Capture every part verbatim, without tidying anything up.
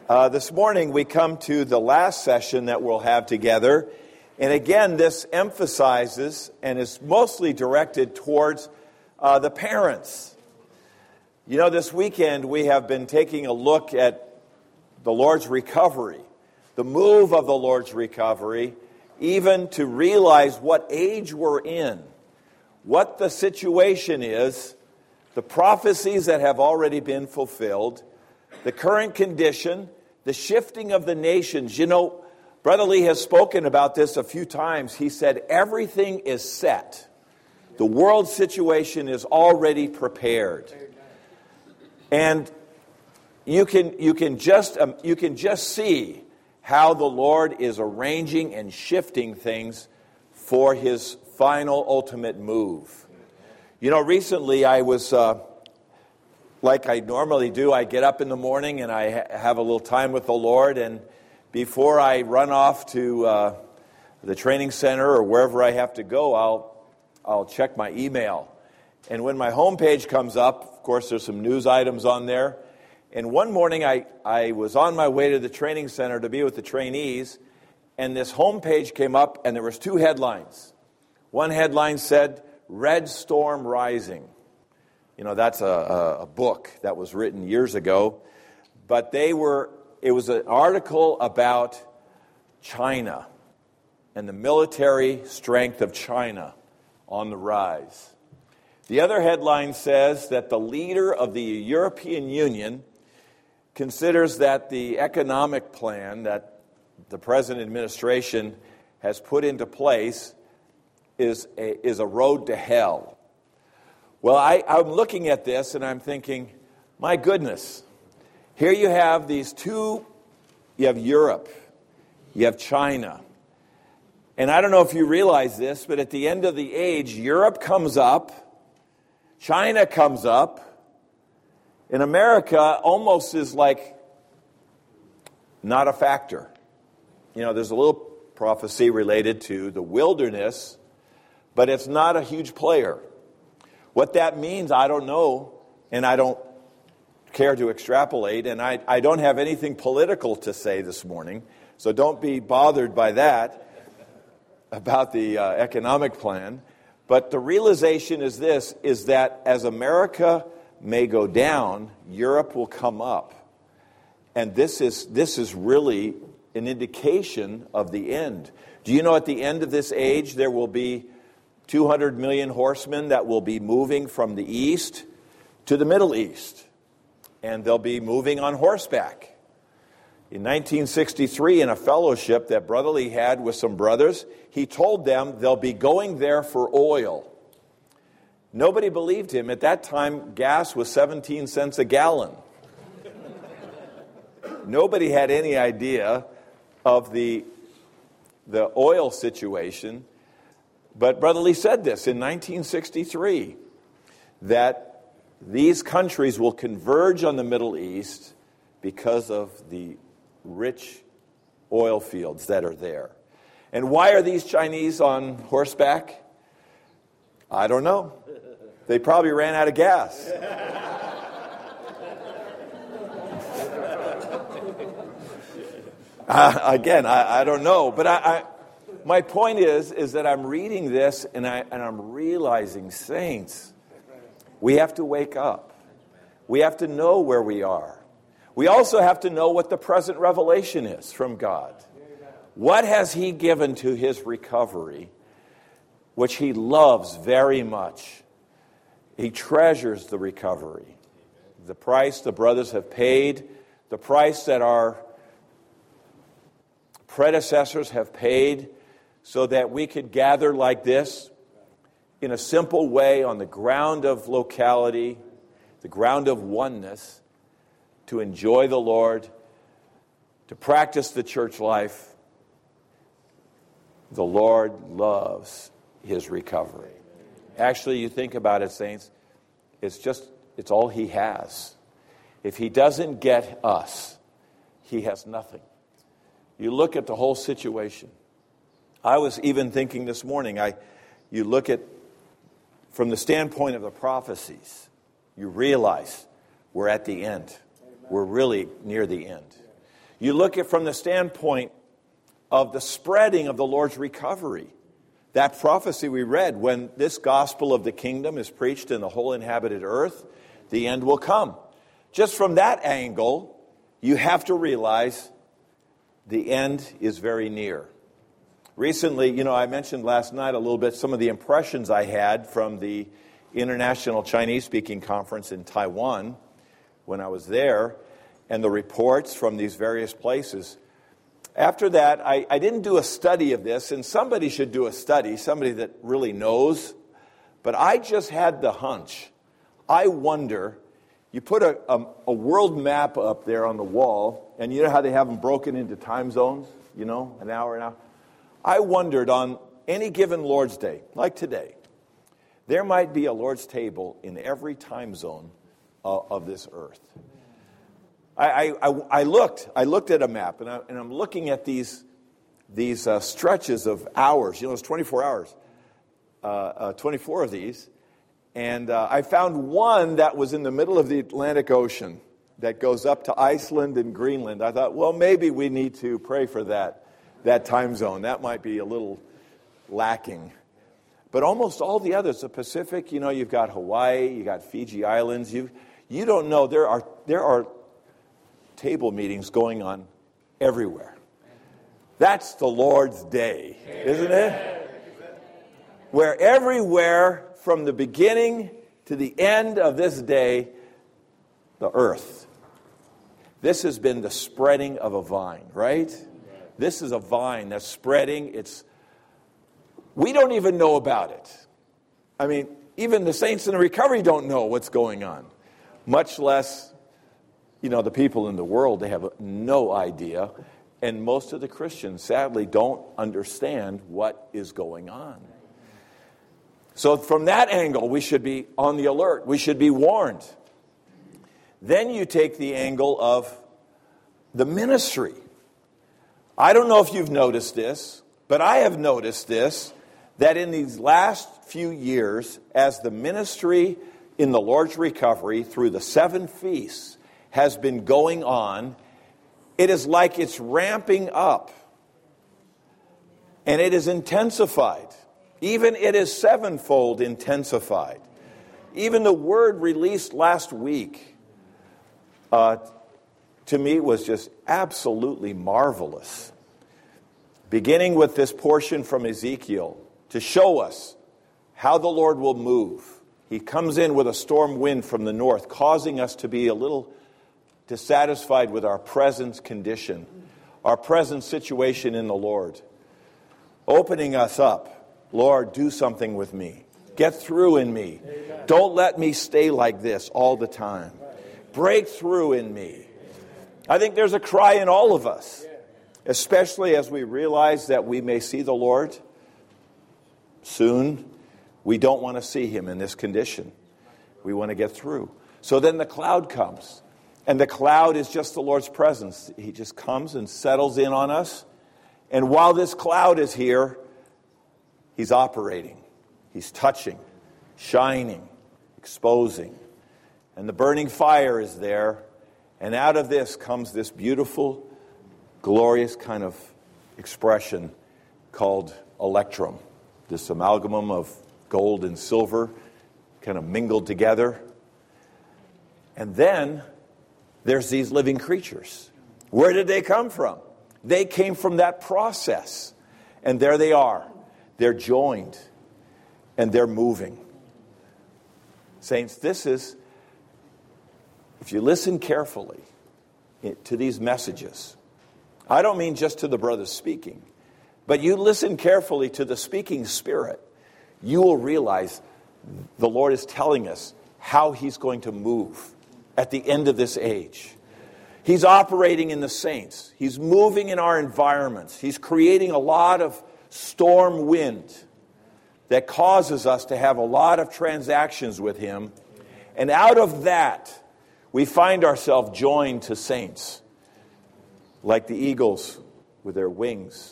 Uh, this morning we come to the last session that we'll have together. And again, this emphasizes and is mostly directed towards uh, the parents. You know, this weekend we have been taking a look at the Lord's recovery, the move of the Lord's recovery, even to realize what age we're in, what the situation is, the prophecies that have already been fulfilled, the current condition, the shifting of the nations. You know, Brother Lee has spoken about this a few times. He said everything is set. The world situation is already prepared. And you can you can just um, you can just see how the Lord is arranging and shifting things for his final ultimate move. You know, recently I was uh, like I normally do, I get up in the morning and I ha- have a little time with the Lord, and before I run off to uh, the training center or wherever I have to go, I'll I'll check my email. And when my homepage comes up, of course, there's some news items on there. And one morning I, I was on my way to the training center to be with the trainees, and this homepage came up, and there was two headlines. One headline said, "Red Storm Rising." You know, that's a, a, a book that was written years ago. But they were, it was an article about China and the military strength of China on the rise. The other headline says that the leader of the European Union considers that the economic plan that the present administration has put into place is a, is a road to hell. Well, I, I'm looking at this and I'm thinking, my goodness, here you have these two, you have Europe, you have China. And I don't know if you realize this, but at the end of the age, Europe comes up, China comes up, and America almost is like not a factor. You know, there's a little prophecy related to the wilderness, but it's not a huge player. What that means, I don't know, and I don't care to extrapolate, and I, I don't have anything political to say this morning, so don't be bothered by that about the uh, economic plan. But the realization is this, is that as America may go down, Europe will come up. And this is this is really an indication of the end. Do you know at the end of this age there will be two hundred million horsemen that will be moving from the east to the Middle East. And they'll be moving on horseback. In nineteen sixty-three, in a fellowship that Brother Lee had with some brothers, he told them they'll be going there for oil. Nobody believed him. At that time, gas was seventeen cents a gallon. Nobody had any idea of the, the oil situation. But Brother Lee said this in nineteen sixty-three, that these countries will converge on the Middle East because of the rich oil fields that are there. And why are these Chinese on horseback? I don't know. They probably ran out of gas. uh, again, I, I don't know. But I, I, my point is, is that I'm reading this and, I, and I'm realizing, saints, we have to wake up. We have to know where we are. We also have to know what the present revelation is from God. What has he given to his recovery, which he loves very much? He treasures the recovery. The price the brothers have paid, the price that our predecessors have paid, so that we could gather like this in a simple way on the ground of locality, the ground of oneness, to enjoy the Lord, to practice the church life. The Lord loves his recovery. Actually, you think about it, saints, it's just, it's all he has. If he doesn't get us, he has nothing. You look at the whole situation. I was even thinking this morning, I, you look at, from the standpoint of the prophecies, you realize we're at the end. We're really near the end. You look at it from the standpoint of the spreading of the Lord's recovery. That prophecy we read, when this gospel of the kingdom is preached in the whole inhabited earth, the end will come. Just from that angle, you have to realize the end is very near. Recently, you know, I mentioned last night a little bit some of the impressions I had from the International Chinese Speaking Conference in Taiwan when I was there, and the reports from these various places. After that, I, I didn't do a study of this, and somebody should do a study, somebody that really knows, but I just had the hunch. I wonder, you put a, a, a world map up there on the wall, and you know how they have them broken into time zones, you know, an hour, an hour. I wondered on any given Lord's Day, like today, there might be a Lord's table in every time zone uh, of this earth. I, I, I looked. I looked at a map, and, I, and I'm looking at these these uh, stretches of hours. You know, it's twenty-four hours, uh, uh, twenty-four of these, and uh, I found one that was in the middle of the Atlantic Ocean that goes up to Iceland and Greenland. I thought, well, maybe we need to pray for that that time zone. That might be a little lacking. But almost all the others, the Pacific, you know, you've got Hawaii, you got Fiji Islands. You you don't know there are there are. table meetings going on everywhere. That's the Lord's day, isn't it? Where everywhere from the beginning to the end of this day, the earth. This has been the spreading of a vine, right? This is a vine that's spreading. It's we don't even know about it. I mean, even the saints in the recovery don't know what's going on, much less You know, the people in the world, they have no idea. And most of the Christians, sadly, don't understand what is going on. So from that angle, we should be on the alert. We should be warned. Then you take the angle of the ministry. I don't know if you've noticed this, but I have noticed this, that in these last few years, as the ministry in the Lord's recovery through the seven feasts has been going on, it is like it's ramping up. And it is intensified. Even it is sevenfold intensified. Even the word released last week, uh, to me, was just absolutely marvelous. Beginning with this portion from Ezekiel to show us how the Lord will move. He comes in with a storm wind from the north, causing us to be a little dissatisfied with our present condition, our present situation in the Lord. Opening us up. Lord, do something with me. Get through in me. Amen. Don't let me stay like this all the time. Break through in me. I think there's a cry in all of us, especially as we realize that we may see the Lord soon. We don't want to see him in this condition. We want to get through. So then the cloud comes. And the cloud is just the Lord's presence. He just comes and settles in on us. And while this cloud is here, he's operating. He's touching, shining, exposing. And the burning fire is there. And out of this comes this beautiful, glorious kind of expression called electrum. This amalgam of gold and silver kind of mingled together. And then there's these living creatures. Where did they come from? They came from that process. And there they are. They're joined. And they're moving. Saints, this is, if you listen carefully to these messages, I don't mean just to the brothers speaking, but you listen carefully to the speaking spirit, you will realize the Lord is telling us how he's going to move at the end of this age. He's operating in the saints. He's moving in our environments. He's creating a lot of storm wind that causes us to have a lot of transactions with him. And out of that, we find ourselves joined to saints, like the eagles with their wings.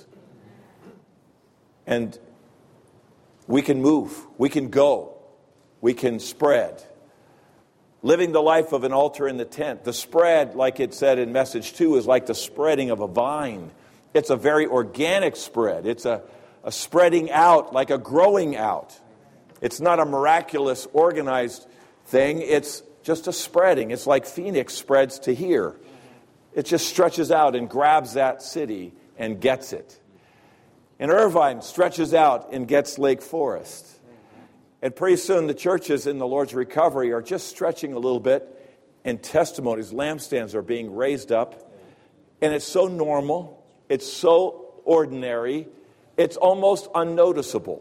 And we can move. We can go. We can spread. Living the life of an altar in the tent. The spread, like it said in message two, is like the spreading of a vine. It's a very organic spread. It's a, a spreading out, like a growing out. It's not a miraculous, organized thing. It's just a spreading. It's like Phoenix spreads to here. It just stretches out and grabs that city and gets it. And Irvine stretches out and gets Lake Forest. And pretty soon the churches in the Lord's Recovery are just stretching a little bit, and testimonies, lampstands are being raised up. And it's so normal, it's so ordinary, it's almost unnoticeable.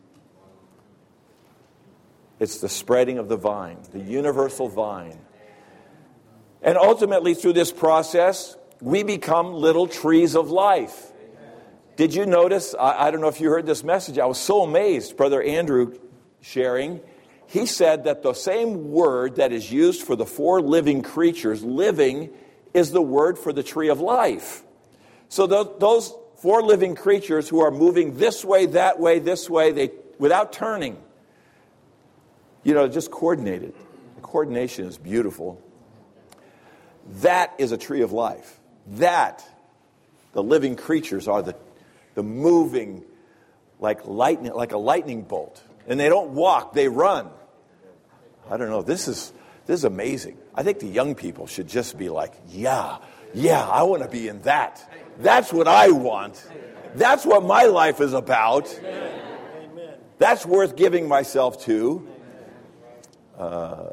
It's the spreading of the vine, the universal vine. And ultimately through this process, we become little trees of life. Did you notice, I, I don't know if you heard this message, I was so amazed, Brother Andrew sharing, he said that the same word that is used for the four living creatures, living, is the word for the tree of life. So th- those four living creatures who are moving this way, that way, this way, they without turning, you know, just coordinated. The coordination is beautiful. That is a tree of life. That, the living creatures are the, the moving like lightning, like a lightning bolt. And they don't walk, they run. I don't know, this is this is amazing. I think the young people should just be like, yeah, yeah, I want to be in that. That's what I want. That's what my life is about. That's worth giving myself to. Uh,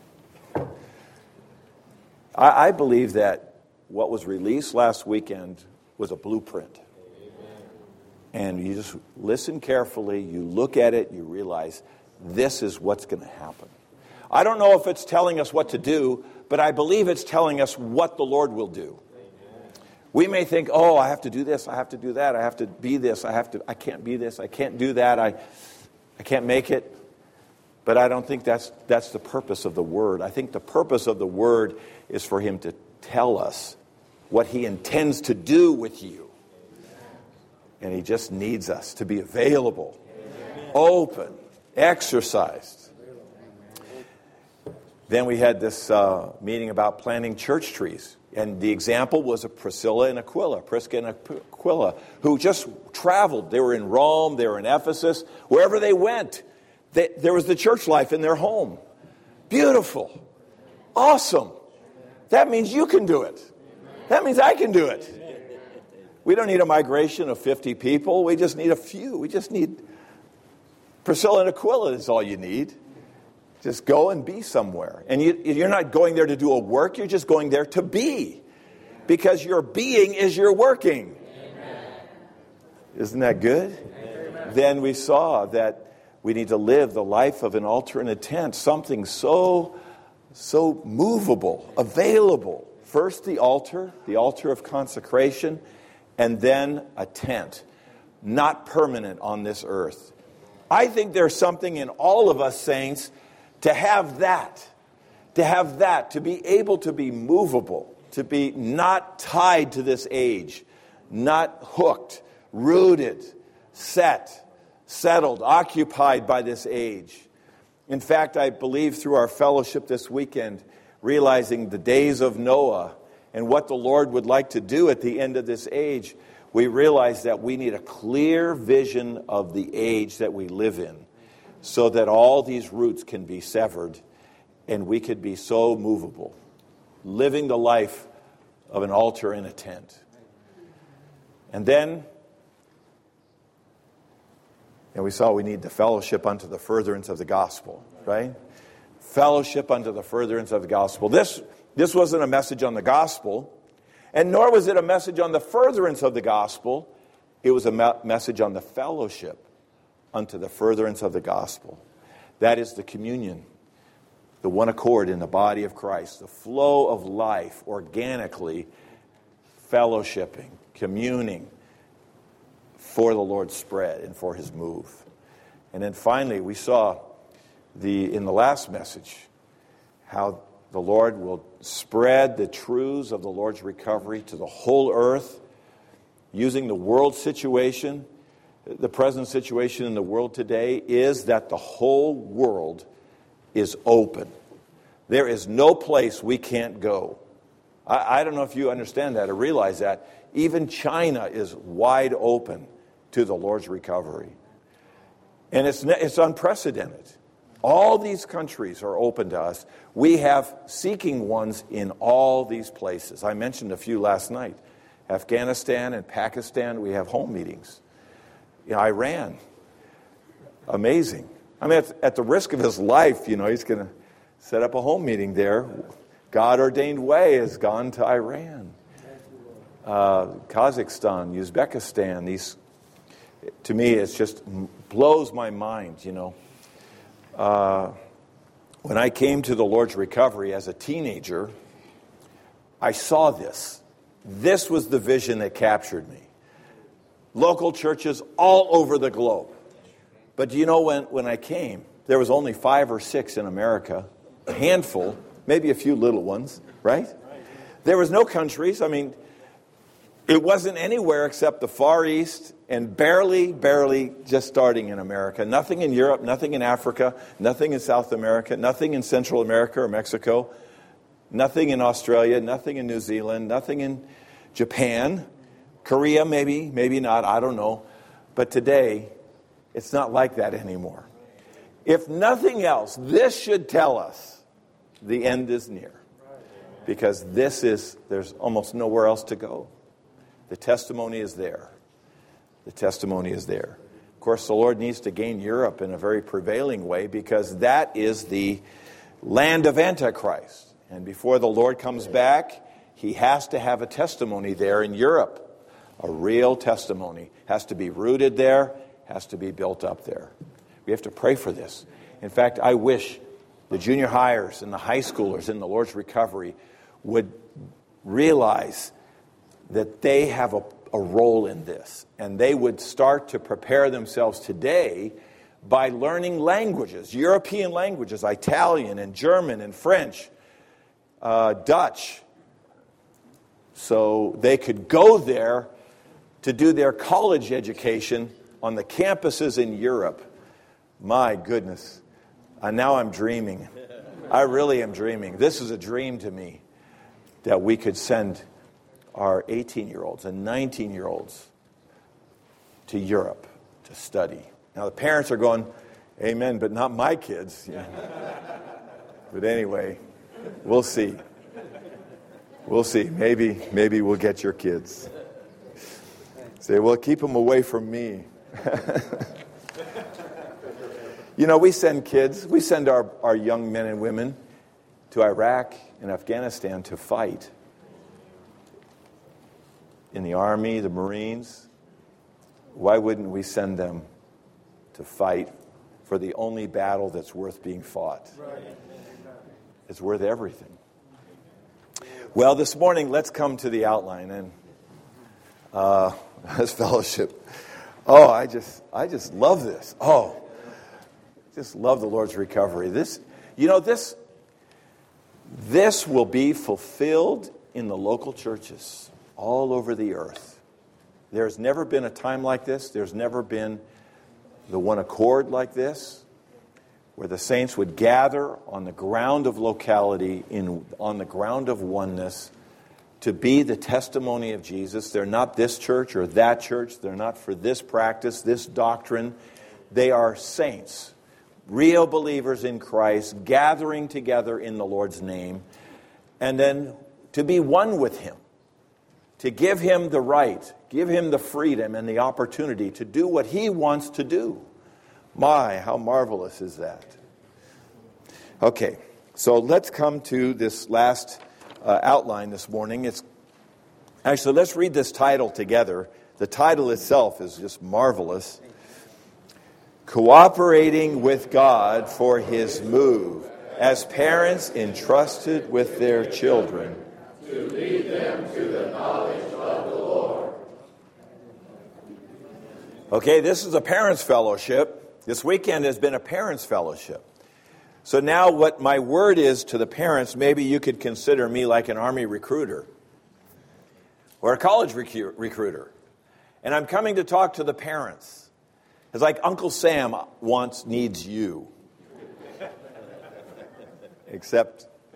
I, I believe that what was released last weekend was a blueprint. And you just listen carefully, you look at it, you realize this is what's going to happen. I don't know if it's telling us what to do, but I believe it's telling us what the Lord will do. We may think, oh, I have to do this, I have to do that, I have to be this, I have to, I can't be this, I can't do that, I, I can't make it. But I don't think that's that's the purpose of the Word. I think the purpose of the Word is for Him to tell us what He intends to do with you. And He just needs us to be available, open, exercised. Then we had this uh, meeting about planting church trees. And the example was of Priscilla and Aquila, Prisca and Aquila, who just traveled. They were in Rome, they were in Ephesus. Wherever they went, they, there was the church life in their home. Beautiful. Awesome. That means you can do it. That means I can do it. We don't need a migration of fifty people. We just need a few. We just need Priscilla and Aquila is all you need. Just go and be somewhere. And you, you're not going there to do a work. You're just going there to be. Because your being is your working. Amen. Isn't that good? Amen. Then we saw that we need to live the life of an altar in a tent. Something so, so movable, available. First the altar, the altar of consecration. And then a tent, not permanent on this earth. I think there's something in all of us saints to have that, to have that, to be able to be movable, to be not tied to this age, not hooked, rooted, set, settled, occupied by this age. In fact, I believe through our fellowship this weekend, realizing the days of Noah and what the Lord would like to do at the end of this age, we realize that we need a clear vision of the age that we live in so that all these roots can be severed and we could be so movable, living the life of an altar in a tent. And then, and we saw we need the fellowship unto the furtherance of the gospel, right? Fellowship unto the furtherance of the gospel. This This wasn't a message on the gospel, and nor was it a message on the furtherance of the gospel. It was a me- message on the fellowship unto the furtherance of the gospel. That is the communion, the one accord in the body of Christ, the flow of life organically fellowshipping, communing for the Lord's spread and for His move. And then finally, we saw the in the last message how the Lord will spread the truths of the Lord's recovery to the whole earth using the world situation. The present situation in the world today is that the whole world is open. There is no place we can't go. I, I don't know if you understand that or realize that. Even China is wide open to the Lord's recovery. And it's, it's unprecedented. All these countries are open to us. We have seeking ones in all these places. I mentioned a few last night. Afghanistan and Pakistan, we have home meetings. You know, Iran, amazing. I mean, at, at the risk of his life, you know, he's going to set up a home meeting there. God-ordained way has gone to Iran. Uh, Kazakhstan, Uzbekistan, these, to me, it just blows my mind, you know. Uh, when I came to the Lord's recovery as a teenager, I saw this. This was the vision that captured me. Local churches all over the globe. But do you know, when, when I came, there was only five or six in America, a handful, maybe a few little ones, right? There was no countries. I mean, it wasn't anywhere except the Far East and barely, barely just starting in America. Nothing in Europe, nothing in Africa, nothing in South America, nothing in Central America or Mexico, nothing in Australia, nothing in New Zealand, nothing in Japan, Korea maybe, maybe not, I don't know. But today, it's not like that anymore. If nothing else, this should tell us the end is near. Because this is, there's almost nowhere else to go. The testimony is there. The testimony is there. Of course, the Lord needs to gain Europe in a very prevailing way because that is the land of Antichrist. And before the Lord comes back, he has to have a testimony there in Europe. A real testimony. Has to be rooted there, has to be built up there. We have to pray for this. In fact, I wish the junior highers and the high schoolers in the Lord's recovery would realize that they have a, a role in this. And they would start to prepare themselves today by learning languages, European languages, Italian and German and French, uh, Dutch. So they could go there to do their college education on the campuses in Europe. My goodness. And now I'm dreaming. I really am dreaming. This is a dream to me that we could send our eighteen-year-olds and nineteen-year-olds to Europe to study. Now the parents are going, amen, but not my kids. Yeah. But anyway, we'll see. We'll see. Maybe, maybe we'll get your kids. Say, well, keep them away from me. You know, we send kids, we send our, our young men and women to Iraq and Afghanistan to fight. In the Army, the Marines. Why wouldn't we send them to fight for the only battle that's worth being fought? It's worth everything. Well, this morning, let's come to the outline. And uh, this fellowship. Oh, I just, I just love this. Oh, just love the Lord's recovery. This, you know, this, this will be fulfilled in the local churches all over the earth. There's never been a time like this. There's never been the one accord like this, where the saints would gather on the ground of locality, in on the ground of oneness, to be the testimony of Jesus. They're not this church or that church. They're not for this practice, this doctrine. They are saints, real believers in Christ, gathering together in the Lord's name, and then to be one with Him, to give Him the right, give Him the freedom and the opportunity to do what He wants to do. My, how marvelous is that? Okay, so let's come to this last uh, outline this morning. It's actually, let's read this title together. The title itself is just marvelous. Cooperating with God for His move as parents entrusted with their children, to lead them to the knowledge of the Lord. Okay, this is a parents' fellowship. This weekend has been a parents' fellowship. So now what my word is to the parents, maybe you could consider me like an Army recruiter or a college recu- recruiter. And I'm coming to talk to the parents. It's like Uncle Sam wants, needs you. Except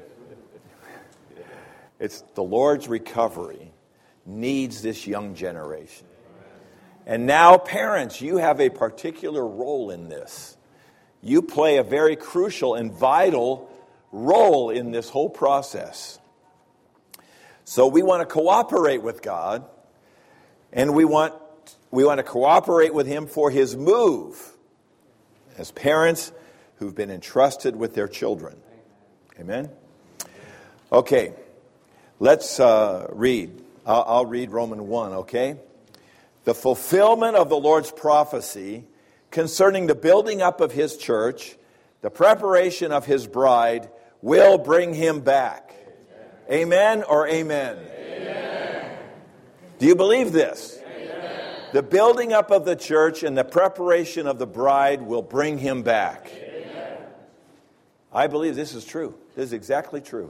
It's the Lord's recovery needs this young generation. And now, parents, you have a particular role in this. You play a very crucial and vital role in this whole process. So we want to cooperate with God, and we want we want to cooperate with Him for His move as parents who've been entrusted with their children. Amen? Okay, let's uh, read. I'll, I'll read Romans one, okay? The fulfillment of the Lord's prophecy concerning the building up of His church, the preparation of His bride, will bring Him back. Amen, amen or amen? Amen. Do you believe this? Amen. The building up of the church and the preparation of the bride will bring Him back. Amen. I believe this is true. This is exactly true.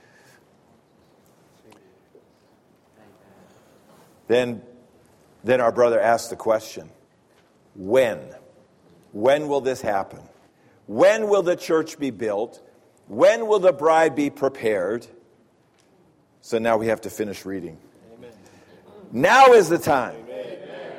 Then, then our brother asked the question, when? When will this happen? When will the church be built? When will the bride be prepared? So now we have to finish reading. Amen. Now is the time. Amen.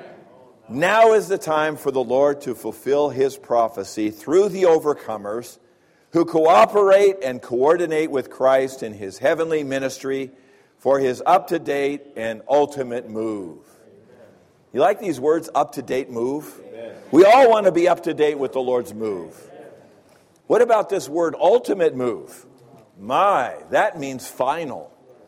Now is the time for the Lord to fulfill His prophecy through the overcomers who cooperate and coordinate with Christ in His heavenly ministry for His up-to-date and ultimate move. You like these words, up-to-date move? Amen. We all want to be up-to-date with the Lord's move. What about this word, ultimate move? My, that means final.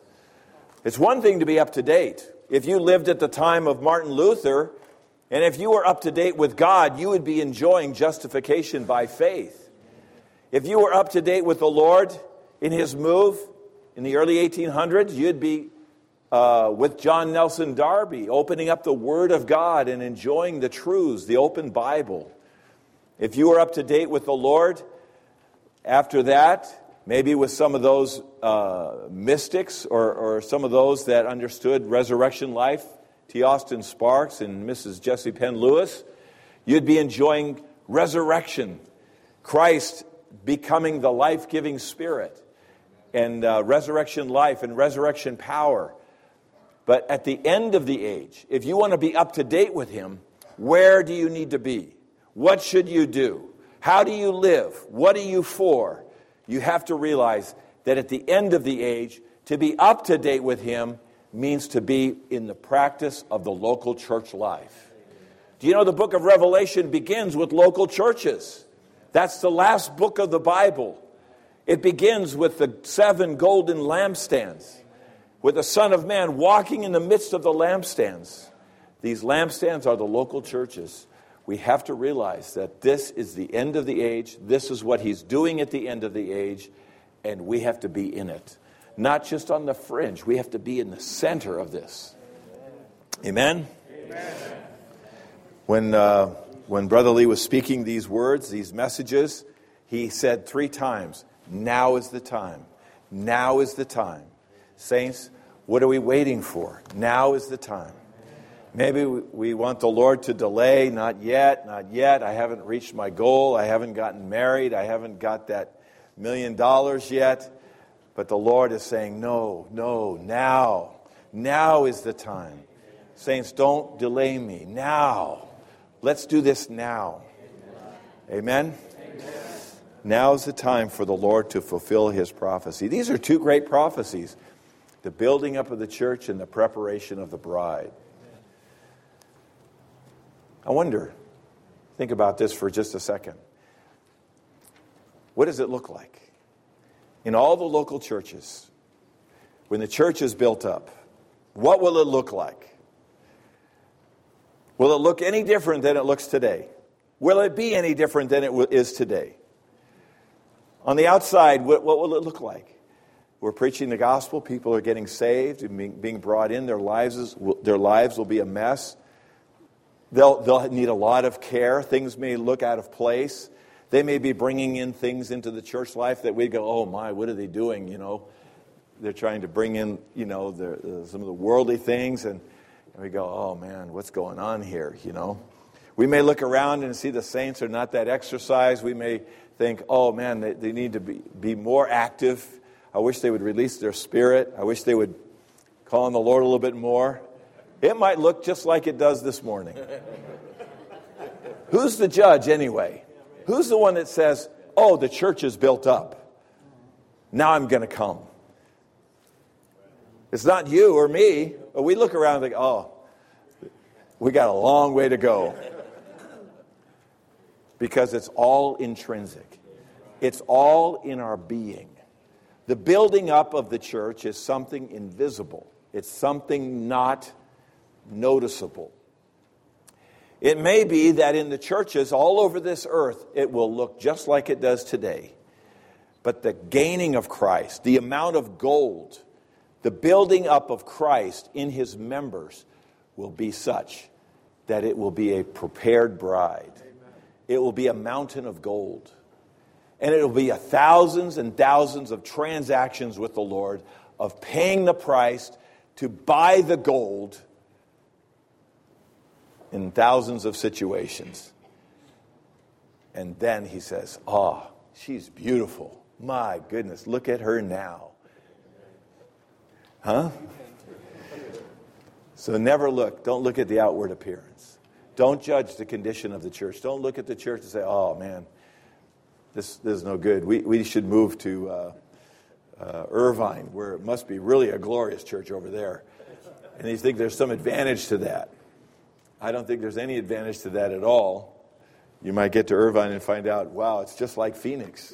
It's one thing to be up-to-date. If you lived at the time of Martin Luther, and if you were up-to-date with God, you would be enjoying justification by faith. If you were up-to-date with the Lord in His move in the early eighteen hundreds, you'd be uh, with John Nelson Darby, opening up the Word of God and enjoying the truths, the open Bible. If you were up-to-date with the Lord, after that, maybe with some of those uh, mystics or, or some of those that understood resurrection life, T. Austin Sparks and Missus Jessie Penn Lewis, you'd be enjoying resurrection, Christ becoming the life-giving Spirit, and uh, resurrection life and resurrection power. But at the end of the age, if you want to be up to date with Him, where do you need to be? What should you do? How do you live? What are you for? You have to realize that at the end of the age, to be up to date with Him means to be in the practice of the local church life. Do you know the book of Revelation begins with local churches? That's the last book of the Bible. It begins with the seven golden lampstands, with the Son of Man walking in the midst of the lampstands. These lampstands are the local churches. We have to realize that this is the end of the age. This is what He's doing at the end of the age, and we have to be in it. Not just on the fringe. We have to be in the center of this. Amen? Amen. When, uh, when Brother Lee was speaking these words, these messages, he said three times, now is the time. Now is the time. Saints, what are we waiting for? Now is the time. Maybe we want the Lord to delay. Not yet, not yet. I haven't reached my goal. I haven't gotten married. I haven't got that million dollars yet. But the Lord is saying, no, no, now. Now is the time. Saints, don't delay me. Now. Let's do this now. Amen? Amen. Now is the time for the Lord to fulfill His prophecy. These are two great prophecies. The building up of the church and the preparation of the bride. I wonder, think about this for just a second. What does it look like? In all the local churches, when the church is built up, what will it look like? Will it look any different than it looks today? Will it be any different than it is today? On the outside, what will it look like? We're preaching the gospel. People are getting saved and being brought in. Their lives, is, their lives will be a mess. They'll, they'll need a lot of care. Things may look out of place. They may be bringing in things into the church life that we go, oh my, what are they doing? You know, they're trying to bring in, you know, the, uh, some of the worldly things, and, and we go, oh man, what's going on here? You know, we may look around and see the saints are not that exercised. We may think, oh man, they, they need to be, be more active. I wish they would release their spirit. I wish they would call on the Lord a little bit more. It might look just like it does this morning. Who's the judge anyway? Who's the one that says, oh, the church is built up. Now I'm going to come. It's not you or me. But we look around and think, oh, we got a long way to go. Because it's all intrinsic. It's all in our being. The building up of the church is something invisible. It's something not noticeable. It may be that in the churches all over this earth, it will look just like it does today. But the gaining of Christ, the amount of gold, the building up of Christ in his members will be such that it will be a prepared bride. It will be a mountain of gold. And it will be a thousands and thousands of transactions with the Lord of paying the price to buy the gold in thousands of situations. And then he says, oh, she's beautiful. My goodness, look at her now. Huh? So never look. Don't look at the outward appearance. Don't judge the condition of the church. Don't look at the church and say, oh, man, this, this is no good. We, we should move to uh, uh, Irvine, where it must be really a glorious church over there. And you think there's some advantage to that. I don't think there's any advantage to that at all. You might get to Irvine and find out, wow, it's just like Phoenix.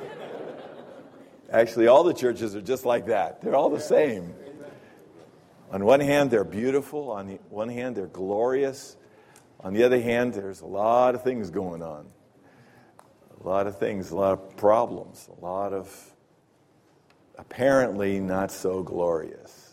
Actually, all the churches are just like that. They're all the same. On one hand, they're beautiful. On the one hand, they're glorious. On the other hand, there's a lot of things going on. A lot of things, a lot of problems, a lot of apparently not so glorious.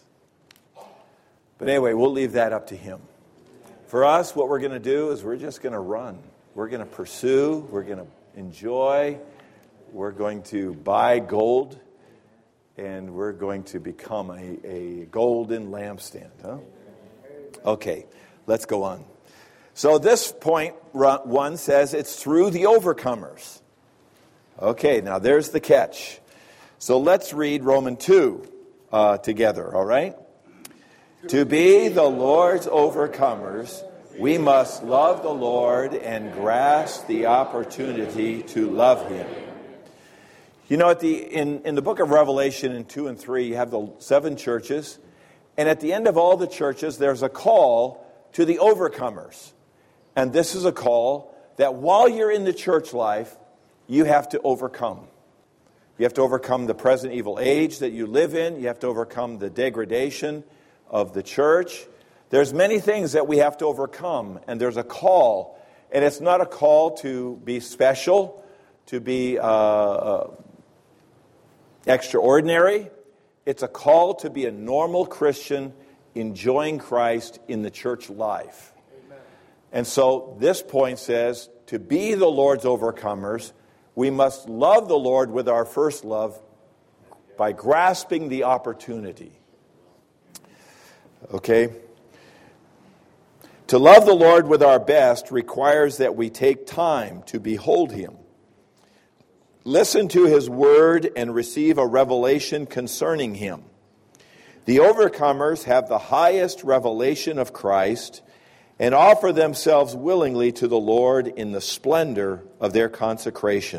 But anyway, we'll leave that up to him. For us, what we're going to do is we're just going to run. We're going to pursue. We're going to enjoy. We're going to buy gold. And we're going to become a, a golden lampstand. Huh? Okay, let's go on. So this point one says it's through the overcomers. Okay, now there's the catch. So let's read Romans two uh, together, all right? To be the Lord's overcomers, we must love the Lord and grasp the opportunity to love him. You know, at the in, in the book of Revelation in two and three, you have the seven churches. And at the end of all the churches, there's a call to the overcomers. And this is a call that while you're in the church life, you have to overcome. You have to overcome the present evil age that you live in. You have to overcome the degradation of the church. There's many things that we have to overcome, and there's a call. And it's not a call to be special, to be uh, uh, extraordinary. It's a call to be a normal Christian enjoying Christ in the church life. Amen. And so this point says, to be the Lord's overcomers, we must love the Lord with our first love by grasping the opportunity. Okay? To love the Lord with our best requires that we take time to behold him, listen to his word, and receive a revelation concerning him. The overcomers have the highest revelation of Christ and offer themselves willingly to the Lord in the splendor of their consecration.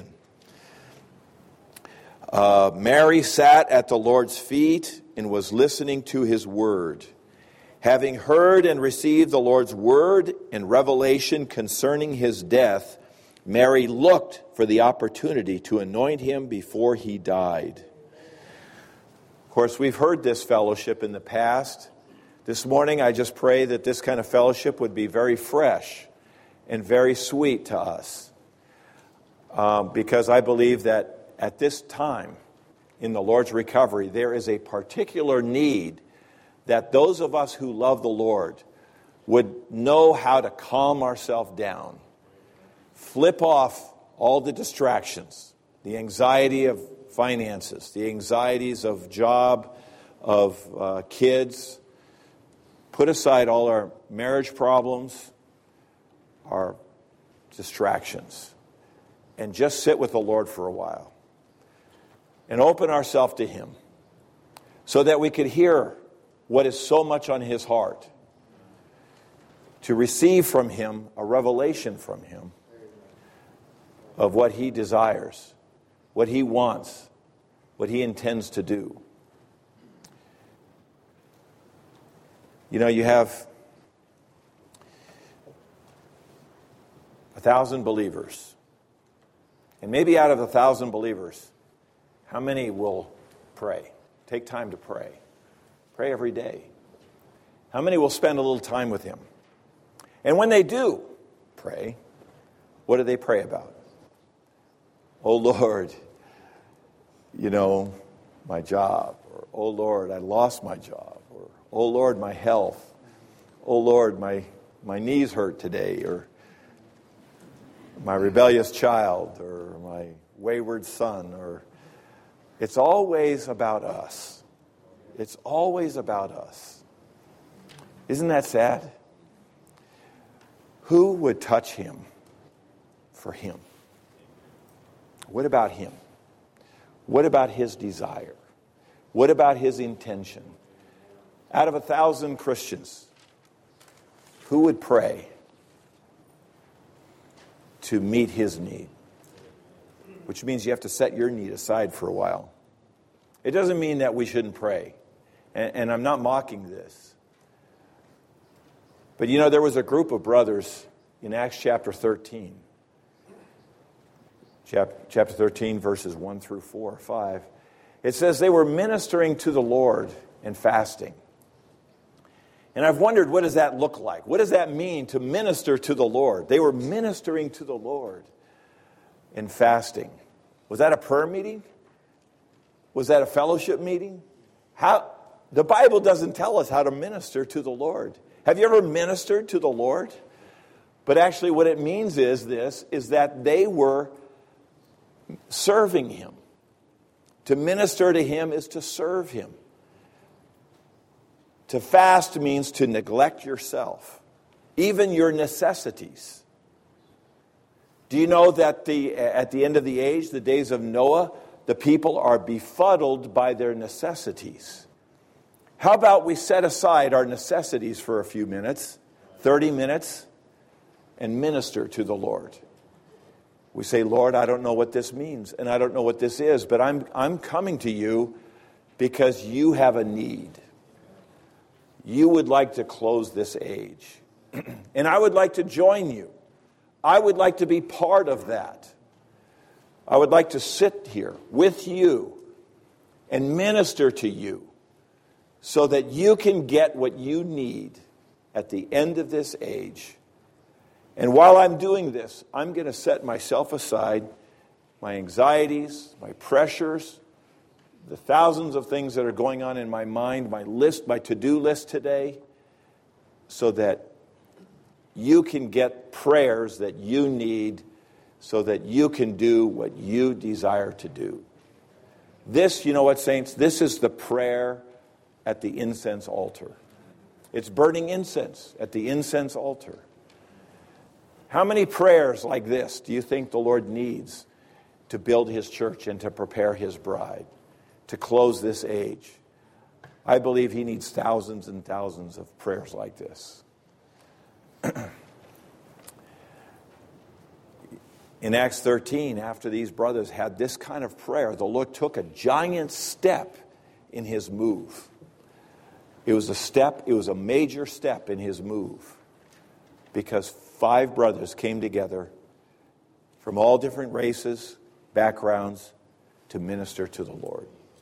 Uh, Mary sat at the Lord's feet and was listening to his word. Having heard and received the Lord's word and revelation concerning his death, Mary looked for the opportunity to anoint him before he died. Of course, we've heard this fellowship in the past. This morning, I just pray that this kind of fellowship would be very fresh and very sweet to us. Um, because I believe that at this time in the Lord's recovery, there is a particular need that those of us who love the Lord would know how to calm ourselves down, flip off all the distractions, the anxiety of finances, the anxieties of job, of uh, kids, put aside all our marriage problems, our distractions, and just sit with the Lord for a while. and open ourselves to Him so that we could hear what is so much on His heart, to receive from Him a revelation from Him of what He desires, what He wants, what He intends to do. You know, you have a thousand believers. And maybe out of a thousand believers, how many will pray? Take time to pray. Pray every day. How many will spend a little time with Him? And when they do pray, what do they pray about? Oh Lord, you know, my job. Or, oh Lord, I lost my job. Or, oh Lord, my health. Oh Lord, my, my knees hurt today. Or my rebellious child. Or my wayward son. Or it's always about us. It's always about us. Isn't that sad? Who would touch Him for Him? What about Him? What about His desire? What about His intention? Out of a thousand Christians, who would pray to meet His need? Which means you have to set your need aside for a while. It doesn't mean that we shouldn't pray. And, and I'm not mocking this. But you know, there was a group of brothers in Acts chapter thirteen. Chapter thirteen, verses one through four or five. It says they were ministering to the Lord and fasting. And I've wondered, what does that look like? What does that mean to minister to the Lord? They were ministering to the Lord and fasting. Was that a prayer meeting? Was that a fellowship meeting? How? The Bible doesn't tell us how to minister to the Lord. Have you ever ministered to the Lord? But actually what it means is this, is that they were serving Him. To minister to Him is to serve Him. To fast means to neglect yourself, even your necessities. Do you know that the at the end of the age, the days of Noah, the people are befuddled by their necessities? How about we set aside our necessities for a few minutes, thirty minutes, and minister to the Lord? We say, Lord, I don't know what this means, and I don't know what this is, but I'm I'm coming to you because you have a need. You would like to close this age. And I would like to join you. I would like to be part of that. I would like to sit here with you and minister to you so that you can get what you need at the end of this age. And while I'm doing this, I'm going to set myself aside, my anxieties, my pressures, the thousands of things that are going on in my mind, my list, my to-do list today, so that you can get prayers that you need so that you can do what you desire to do. This, you know what, saints? This is the prayer at the incense altar. It's burning incense at the incense altar. How many prayers like this do you think the Lord needs to build His church and to prepare His bride, to close this age? I believe He needs thousands and thousands of prayers like this. In Acts thirteen, after these brothers had this kind of prayer, the Lord took a giant step in His move. It was a step, it was a major step in His move, because five brothers came together from all different races, backgrounds, to minister to the Lord.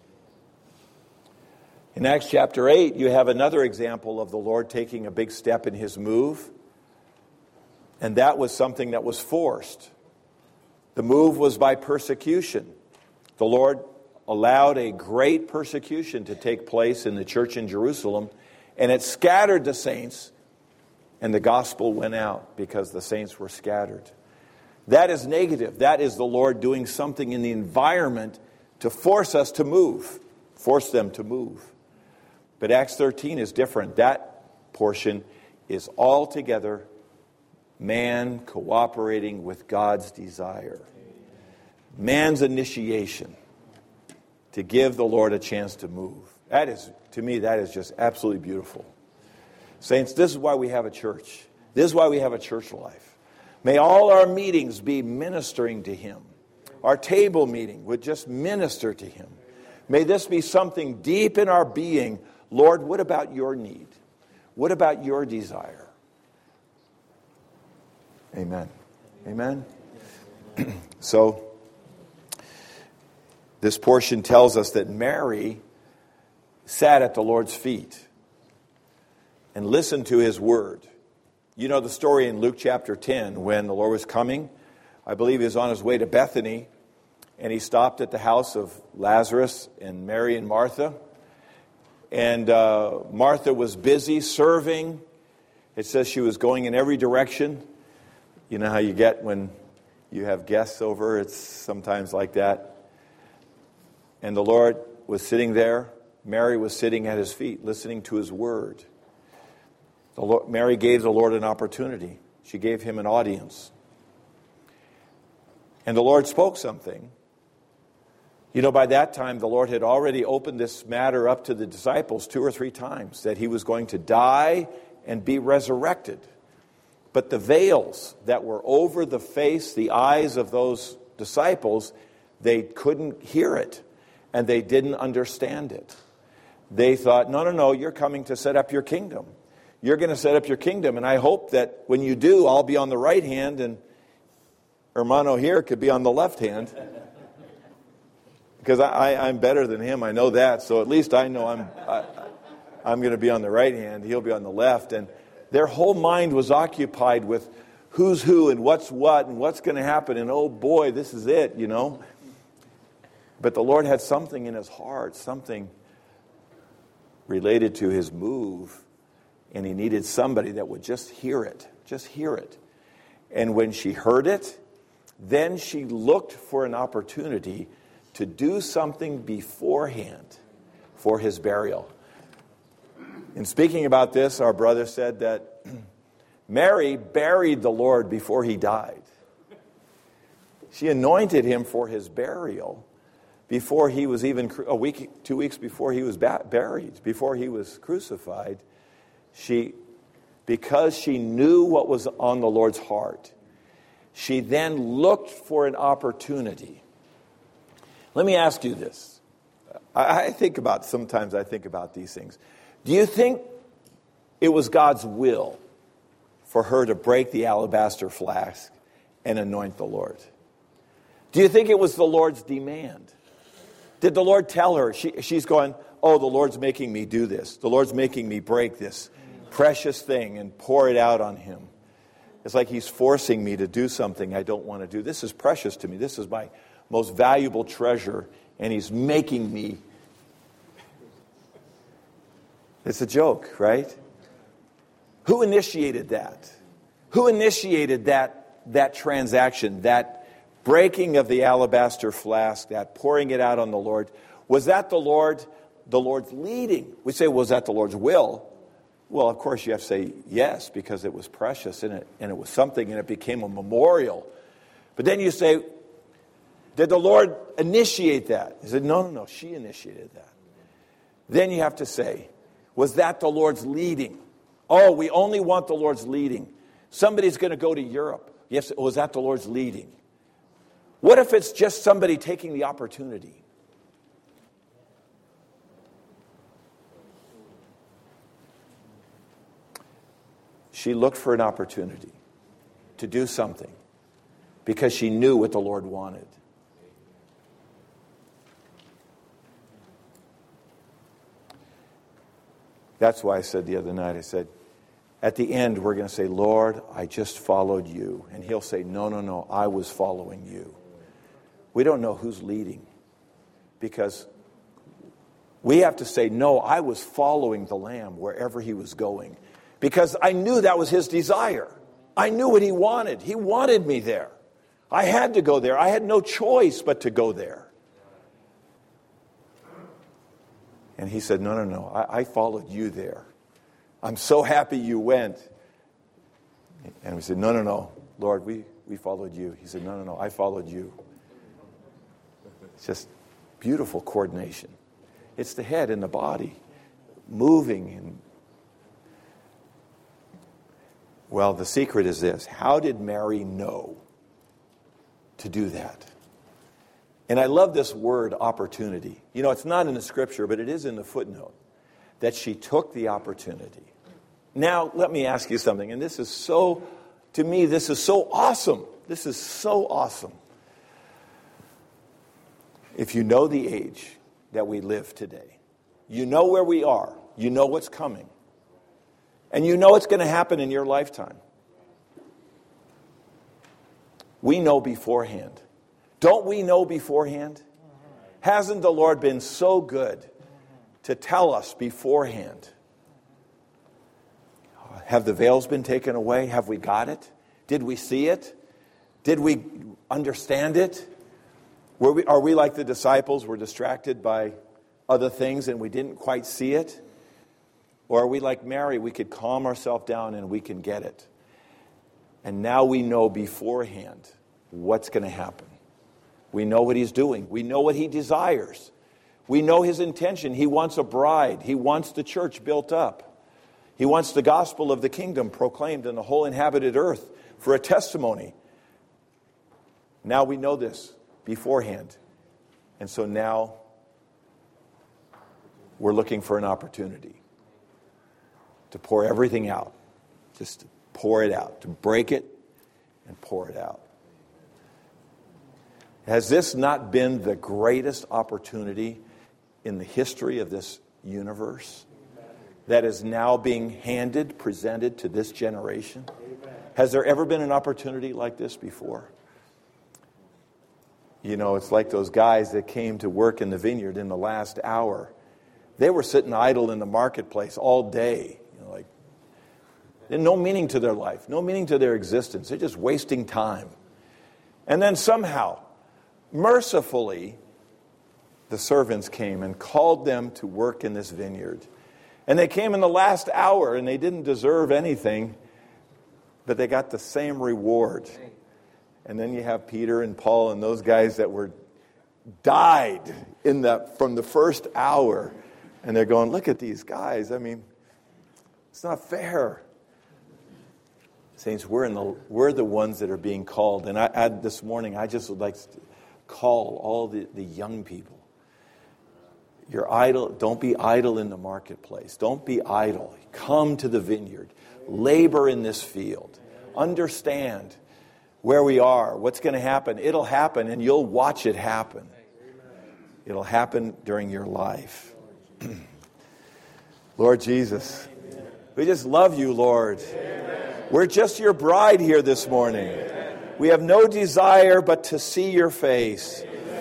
In Acts chapter eight, you have another example of the Lord taking a big step in His move, and that was something that was forced. The move was by persecution. The Lord allowed a great persecution to take place in the church in Jerusalem, and it scattered the saints, and the gospel went out because the saints were scattered. That is negative. That is the Lord doing something in the environment to force us to move, force them to move. But Acts thirteen is different. That portion is altogether man cooperating with God's desire. Man's initiation. to give the Lord a chance to move. That is, to me, that is just absolutely beautiful. Saints, this is why we have a church. This is why we have a church life. May all our meetings be ministering to Him. Our table meeting would just minister to Him. May this be something deep in our being. Lord, what about your need? What about your desire? Amen. Amen. So, this portion tells us that Mary sat at the Lord's feet and listened to His word. You know the story in Luke chapter ten when the Lord was coming. I believe He was on His way to Bethany, and He stopped at the house of Lazarus and Mary and Martha. And uh, Martha was busy serving. It says she was going in every direction. You know how you get when you have guests over? It's sometimes like that. And the Lord was sitting there. Mary was sitting at His feet, listening to His word. The Lord, Mary gave the Lord an opportunity. She gave Him an audience. And the Lord spoke something. You know, by that time, the Lord had already opened this matter up to the disciples two or three times, that He was going to die and be resurrected. But the veils that were over the face, the eyes of those disciples, they couldn't hear it, and they didn't understand it. They thought, no, no, no, you're coming to set up your kingdom. You're going to set up your kingdom, and I hope that when you do, I'll be on the right hand, and Hermano here could be on the left hand. Because I, I, I'm better than him, I know that, so at least I know I'm I, I'm going to be on the right hand, he'll be on the left. And their whole mind was occupied with who's who and what's what and what's going to happen, and oh boy, this is it, you know. But the Lord had something in His heart, something related to His move, and He needed somebody that would just hear it, just hear it. And when she heard it, then she looked for an opportunity to do something beforehand for His burial. In speaking about this, our brother said that Mary buried the Lord before He died. She anointed Him for His burial before He was even, a week, two weeks before He was buried, before He was crucified. She, because she knew what was on the Lord's heart, she then looked for an opportunity. Let me ask you this. I think about, sometimes I think about these things. Do you think it was God's will for her to break the alabaster flask and anoint the Lord? Do you think it was the Lord's demand? Did the Lord tell her? She, she's going, oh, the Lord's making me do this. The Lord's making me break this precious thing and pour it out on Him. It's like He's forcing me to do something I don't want to do. This is precious to me. This is my most valuable treasure, and He's making me. It's a joke, right? Who initiated that? Who initiated that, that transaction, that breaking of the alabaster flask, that pouring it out on the Lord? Was that the Lord, the Lord's leading? We say, was that the Lord's will? Well, of course, you have to say yes, because it was precious and it, and it was something, and it became a memorial. But then you say, did the Lord initiate that? He said, no, no, no, she initiated that. Then you have to say, was that the Lord's leading? Oh, we only want the Lord's leading. Somebody's going to go to Europe. Yes, was that the Lord's leading? What if it's just somebody taking the opportunity? She looked for an opportunity to do something because she knew what the Lord wanted. That's why I said the other night, I said, at the end, we're going to say, Lord, I just followed you. And He'll say, no, no, no, I was following you. We don't know who's leading, because we have to say, no, I was following the Lamb wherever He was going, because I knew that was His desire. I knew what He wanted. He wanted me there. I had to go there. I had no choice but to go there. And He said, no, no, no, I, I followed you there. I'm so happy you went. And we said, no, no, no, Lord, we, we followed you. He said, no, no, no, I followed you. It's just beautiful coordination. It's the head and the body moving. And well, the secret is this. How did Mary know to do that? And I love this word, opportunity. You know, it's not in the scripture, but it is in the footnote, that she took the opportunity. Now, let me ask you something, and this is so, to me, this is so awesome. This is so awesome. If you know the age that we live today, you know where we are, you know what's coming, and you know it's going to happen in your lifetime. We know beforehand. Don't we know beforehand? Hasn't the Lord been so good to tell us beforehand? Have the veils been taken away? Have we got it? Did we see it? Did we understand it? Were we, are we like the disciples? We're distracted by other things and we didn't quite see it? Or are we like Mary? We could calm ourselves down and we can get it. And now we know beforehand what's going to happen. We know what he's doing. We know what he desires. We know his intention. He wants a bride. He wants the church built up. He wants the gospel of the kingdom proclaimed in the whole inhabited earth for a testimony. Now we know this beforehand. And so now we're looking for an opportunity to pour everything out. Just to pour it out. To break it and pour it out. Has this not been the greatest opportunity in the history of this universe that is now being handed, presented to this generation? Amen. Has there ever been an opportunity like this before? You know, it's like those guys that came to work in the vineyard in the last hour. They were sitting idle in the marketplace all day. You know, like, there's no meaning to their life, no meaning to their existence. They're just wasting time. And then somehow, mercifully, the servants came and called them to work in this vineyard. And they came in the last hour, and they didn't deserve anything, but they got the same reward. And then you have Peter and Paul and those guys that were died in the, from the first hour. And they're going, look at these guys. I mean, it's not fair. Saints, we're, in the, we're the ones that are being called. And I, I this morning, I just would like to call all the, the young people. You're idle. Don't be idle in the marketplace. Don't be idle. Come to the vineyard. Labor in this field. Understand where we are, what's going to happen. It'll happen, and you'll watch it happen. It'll happen during your life. Lord Jesus, we just love you, Lord. We're just your bride here this morning. We have no desire but to see your face.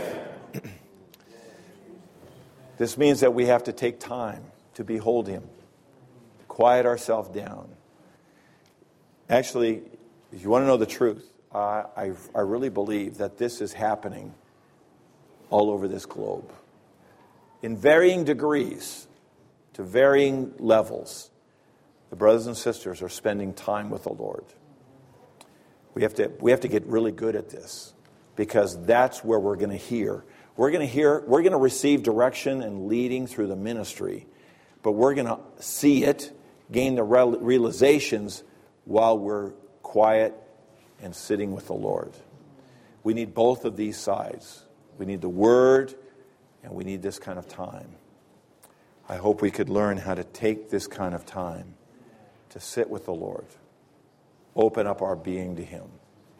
This means that we have to take time to behold him, quiet ourselves down. Actually, if you want to know the truth, uh, I, I really believe that this is happening all over this globe. In varying degrees, to varying levels, the brothers and sisters are spending time with the Lord. We have to, we have to get really good at this, because that's where we're going to hear. We're going to hear, we're going to receive direction and leading through the ministry, but we're going to see it, gain the realizations while we're quiet and sitting with the Lord. We need both of these sides. We need the Word, and we need this kind of time. I hope we could learn how to take this kind of time to sit with the Lord, open up our being to him.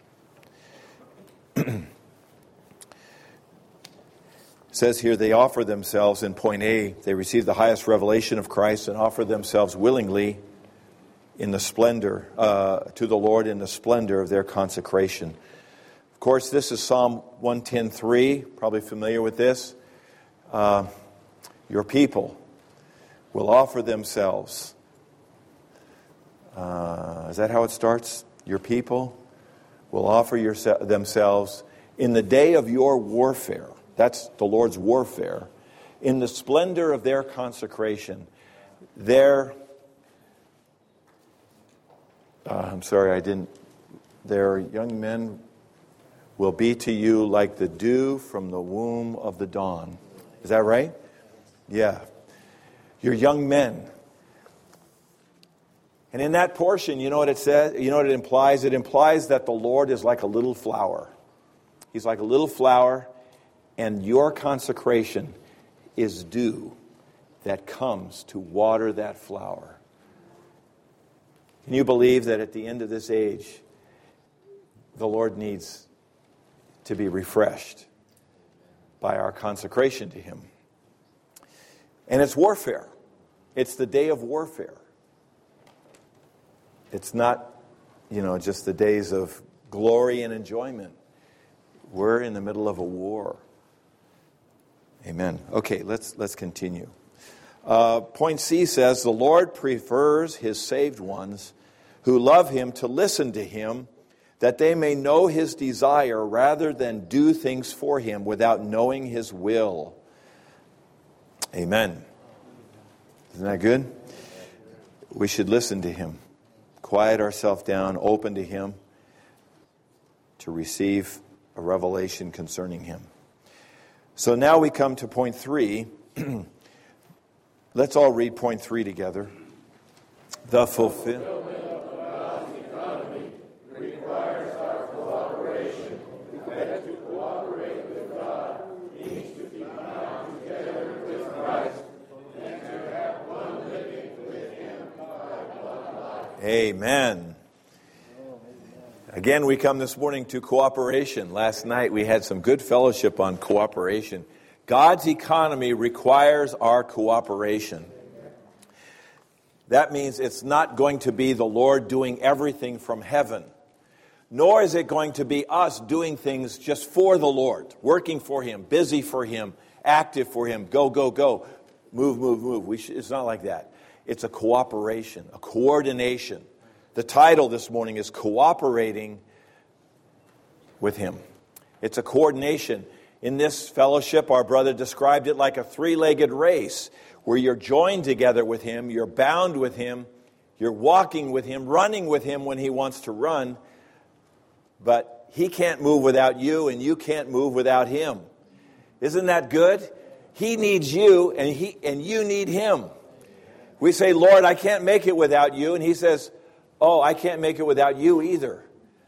It says here, they offer themselves in point A, they receive the highest revelation of Christ and offer themselves willingly in the splendor, uh, to the Lord in the splendor of their consecration. Of course, this is Psalm one ten three, probably familiar with this. Uh, your people will offer themselves. Uh, is that how it starts? Your people will offer yourse- themselves in the day of your warfare. That's the Lord's warfare. In the splendor of their consecration, their, uh, I'm sorry, I didn't, their young men will be to you like the dew from the womb of the dawn. Is that right? Yeah. Your young men. And in that portion, you know what it says? You know what it implies? It implies that the Lord is like a little flower. He's like a little flower, and your consecration is dew that comes to water that flower. Can you believe that at the end of this age, the Lord needs to be refreshed by our consecration to Him? And it's warfare. It's the day of warfare. It's not, you know, just the days of glory and enjoyment. We're in the middle of a war. Amen. Okay, let's let's continue. Uh, point C says, the Lord prefers His saved ones who love Him to listen to Him, that they may know His desire rather than do things for Him without knowing His will. Amen. Isn't that good? We should listen to Him. Quiet ourselves down, open to Him to receive a revelation concerning Him. So now we come to point three. Let's all read point three together. The fulfillment. Amen. Again, we come this morning to cooperation. Last night we had some good fellowship on cooperation. God's economy requires our cooperation. That means it's not going to be the Lord doing everything from heaven, nor is it going to be us doing things just for the Lord, working for Him, busy for Him, active for Him, go, go, go, move, move, move. We should, it's not like that. It's a cooperation, a coordination. The title this morning is Cooperating with Him. It's a coordination. In this fellowship, our brother described it like a three-legged race where you're joined together with Him, you're bound with Him, you're walking with Him, running with Him when He wants to run, but He can't move without you and you can't move without Him. Isn't that good? He needs you and he and you need Him. We say, Lord, I can't make it without you. And He says, oh, I can't make it without you either.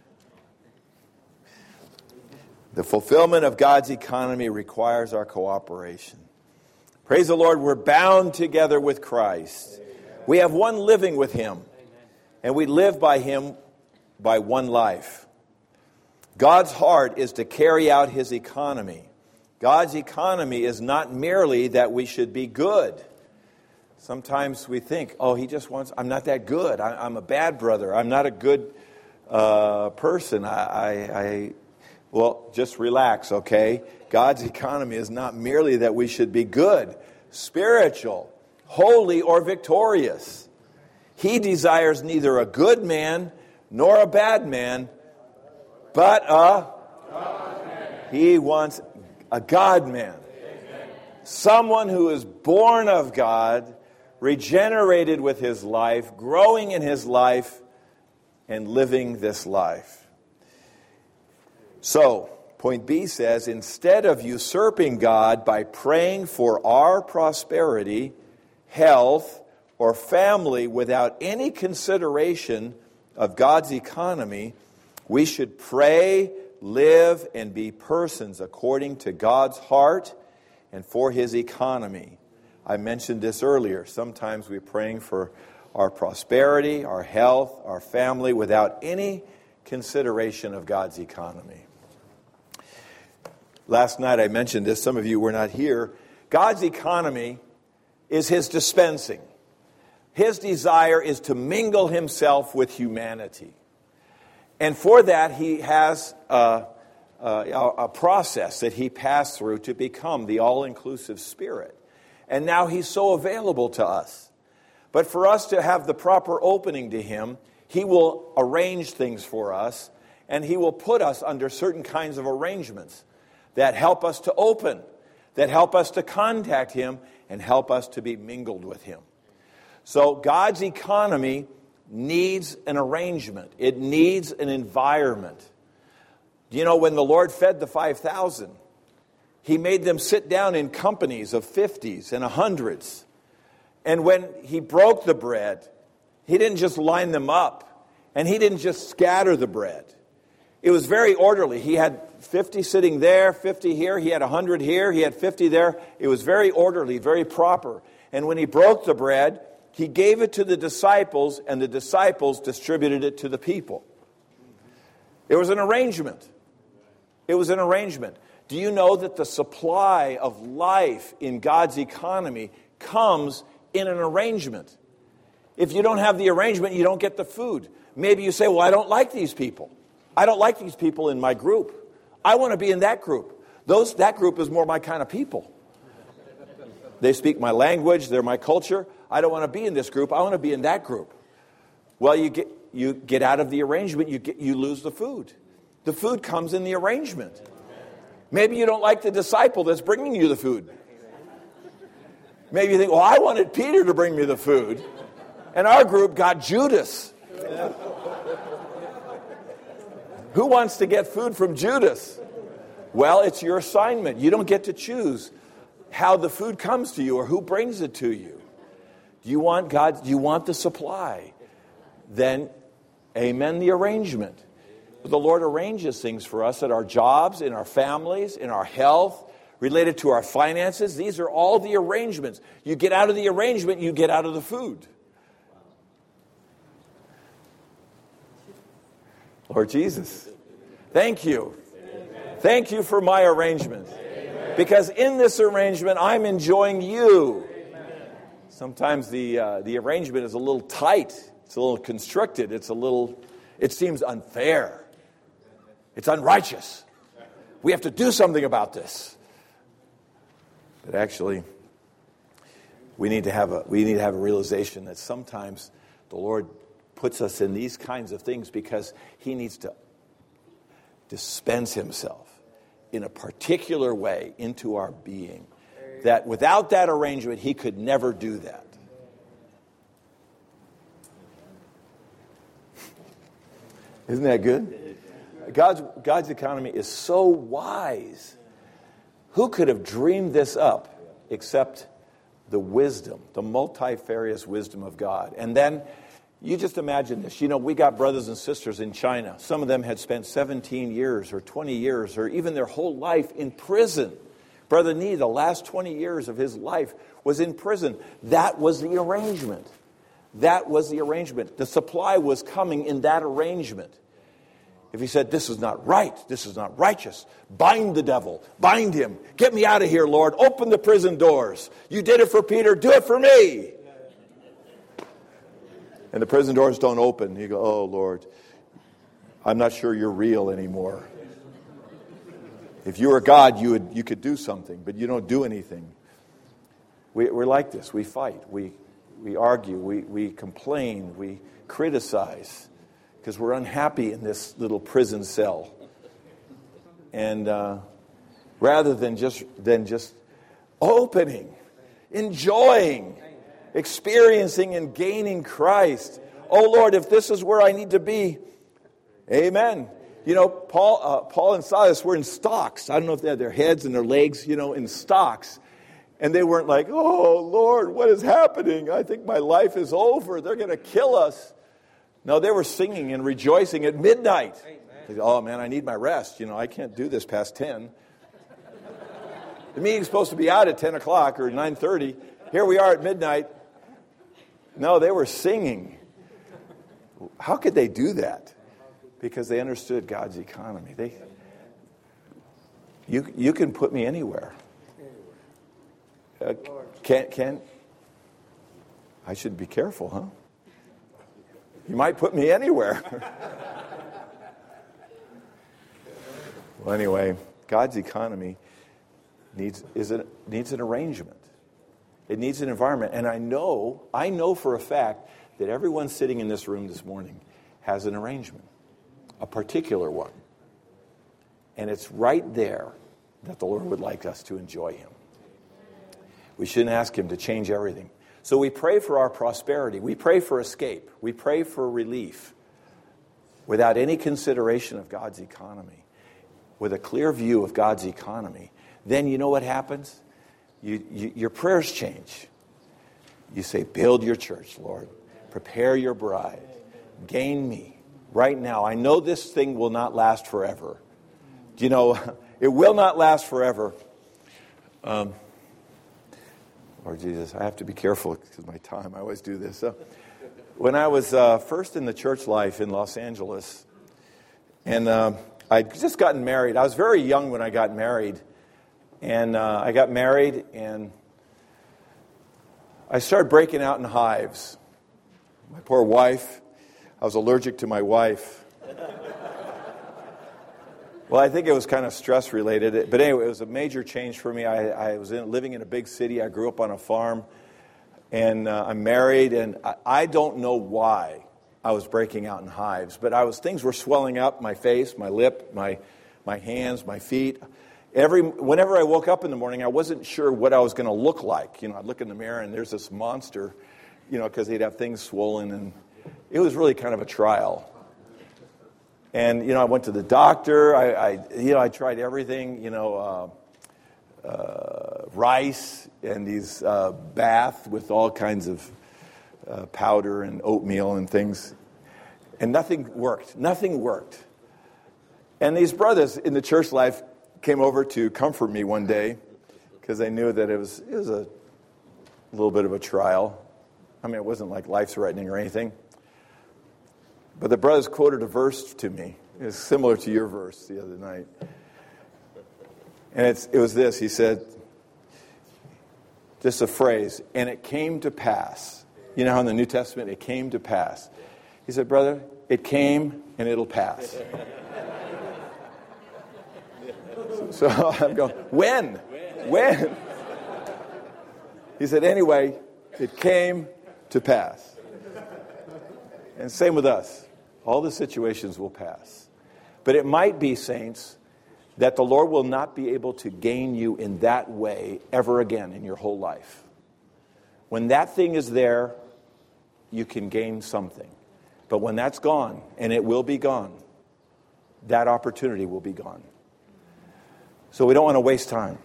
The fulfillment of God's economy requires our cooperation. Praise the Lord, we're bound together with Christ. We have one living with Him. And we live by Him by one life. God's heart is to carry out His economy. God's economy is not merely that we should be good. Sometimes we think, oh, He just wants, I'm not that good. I, I'm a bad brother. I'm not a good uh, person. I, I, I, well, just relax, okay? God's economy is not merely that we should be good, spiritual, holy, or victorious. He desires neither a good man nor a bad man, but a, He wants a God man. Someone who is born of God, regenerated with His life, growing in His life, and living this life. So, point B says, instead of usurping God by praying for our prosperity, health, or family without any consideration of God's economy, we should pray, live, and be persons according to God's heart and for His economy. I mentioned this earlier. Sometimes we're praying for our prosperity, our health, our family without any consideration of God's economy. Last night I mentioned this. Some of you were not here. God's economy is His dispensing. His desire is to mingle Himself with humanity. And for that, He has a, a, a process that He passed through to become the all-inclusive Spirit. And now He's so available to us. But for us to have the proper opening to Him, He will arrange things for us, and He will put us under certain kinds of arrangements that help us to open, that help us to contact Him, and help us to be mingled with Him. So God's economy needs an arrangement. It needs an environment. You know, when the Lord fed the five thousand, He made them sit down in companies of fifties and hundreds. And when he broke the bread, he didn't just line them up, and he didn't just scatter the bread. It was very orderly. He had fifty sitting there, fifty here, he had one hundred here, he had fifty there. It was very orderly, very proper. And when he broke the bread, he gave it to the disciples, and the disciples distributed it to the people. It was an arrangement. It was an arrangement. Do you know that the supply of life in God's economy comes in an arrangement? If you don't have the arrangement, you don't get the food. Maybe you say, well, I don't like these people. I don't like these people in my group. I want to be in that group. Those that group is more my kind of people. They speak my language, they're my culture. I don't want to be in this group. I want to be in that group. Well, you get you get out of the arrangement, you get you lose the food. The food comes in the arrangement. Maybe you don't like the disciple that's bringing you the food. Maybe you think, well, I wanted Peter to bring me the food, and our group got Judas. Who wants to get food from Judas? Well, it's your assignment. You don't get to choose how the food comes to you or who brings it to you. Do you want God? Do you want the supply? Then, amen, the arrangement. The Lord arranges things for us at our jobs, in our families, in our health, related to our finances. These are all the arrangements. You get out of the arrangement, you get out of the food. Lord Jesus, thank you. Amen. Thank you for my arrangement. Amen. Because in this arrangement, I'm enjoying you. Amen. Sometimes the uh, the arrangement is a little tight. It's a little constricted. It's a little, it seems unfair. It's unrighteous. We have to do something about this. But actually, we need to have a we need to have a realization that sometimes the Lord puts us in these kinds of things because he needs to dispense himself in a particular way into our being. That without that arrangement, he could never do that. Isn't that good? God's, God's economy is so wise. Who could have dreamed this up except the wisdom, the multifarious wisdom of God? And then you just imagine this. You know, we got brothers and sisters in China. Some of them had spent seventeen years or twenty years or even their whole life in prison. Brother Nee, the last twenty years of his life was in prison. That was the arrangement. That was the arrangement. The supply was coming in that arrangement. If he said, this is not right, this is not righteous, bind the devil, bind him, get me out of here, Lord, open the prison doors. You did it for Peter, do it for me. And the prison doors don't open. You go, oh, Lord, I'm not sure you're real anymore. If you were God, you would you could do something, but you don't do anything. We, we're like this. We fight. We we argue. We, we complain. We criticize because we're unhappy in this little prison cell. And uh, rather than just than just opening, enjoying, experiencing and gaining Christ. Oh, Lord, if this is where I need to be, amen. You know, Paul uh, Paul and Silas were in stocks. I don't know if they had their heads and their legs, you know, in stocks. And they weren't like, oh, Lord, what is happening? I think my life is over. They're going to kill us. No, they were singing and rejoicing at midnight. They said, oh, man, I need my rest. You know, I can't do this past ten. The meeting's supposed to be out at ten o'clock or nine thirty. Here we are at midnight. No, they were singing. How could they do that? Because they understood God's economy. They, you, you can put me anywhere. Uh, can, can, I should be careful, huh? You might put me anywhere. Well, anyway, God's economy needs is a, needs an arrangement. It needs an environment. And I know, I know for a fact that everyone sitting in this room this morning has an arrangement, a particular one. And it's right there that the Lord would like us to enjoy him. We shouldn't ask him to change everything. So we pray for our prosperity. We pray for escape. We pray for relief without any consideration of God's economy. With a clear view of God's economy, then you know what happens? You, you, your prayers change. You say, build your church, Lord. Prepare your bride. Gain me right now. I know this thing will not last forever. You know, it will not last forever. Um, Lord Jesus, I have to be careful because of my time. I always do this. So, when I was uh, first in the church life in Los Angeles, and uh, I'd just gotten married. I was very young when I got married. And uh, I got married, and I started breaking out in hives. My poor wife, I was allergic to my wife. Well, I think it was kind of stress-related. But anyway, it was a major change for me. I, I was in, living in a big city. I grew up on a farm. And uh, I'm married, and I, I don't know why I was breaking out in hives. But I was things were swelling up, my face, my lip, my my hands, my feet. Every whenever I woke up in the morning, I wasn't sure what I was going to look like. You know, I'd look in the mirror, and there's this monster, you know, because he'd have things swollen. And it was really kind of a trial. And, you know, I went to the doctor. I, I you know, I tried everything, you know, uh, uh, rice and these uh, bath with all kinds of uh, powder and oatmeal and things. And nothing worked. Nothing worked. And these brothers in the church life came over to comfort me one day because they knew that it was it was a little bit of a trial. I mean, it wasn't like life-threatening or anything. But the brothers quoted a verse to me. It was similar to your verse the other night. And it's, it was this. He said, just a phrase, and it came to pass. You know how in the New Testament it came to pass. He said, brother, it came and it'll pass. So I'm going, when? When? He said, anyway, it came to pass. And same with us. All the situations will pass. But it might be, saints, that the Lord will not be able to gain you in that way ever again in your whole life. When that thing is there, you can gain something. But when that's gone, and it will be gone, that opportunity will be gone. So we don't want to waste time.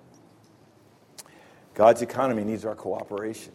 God's economy needs our cooperation.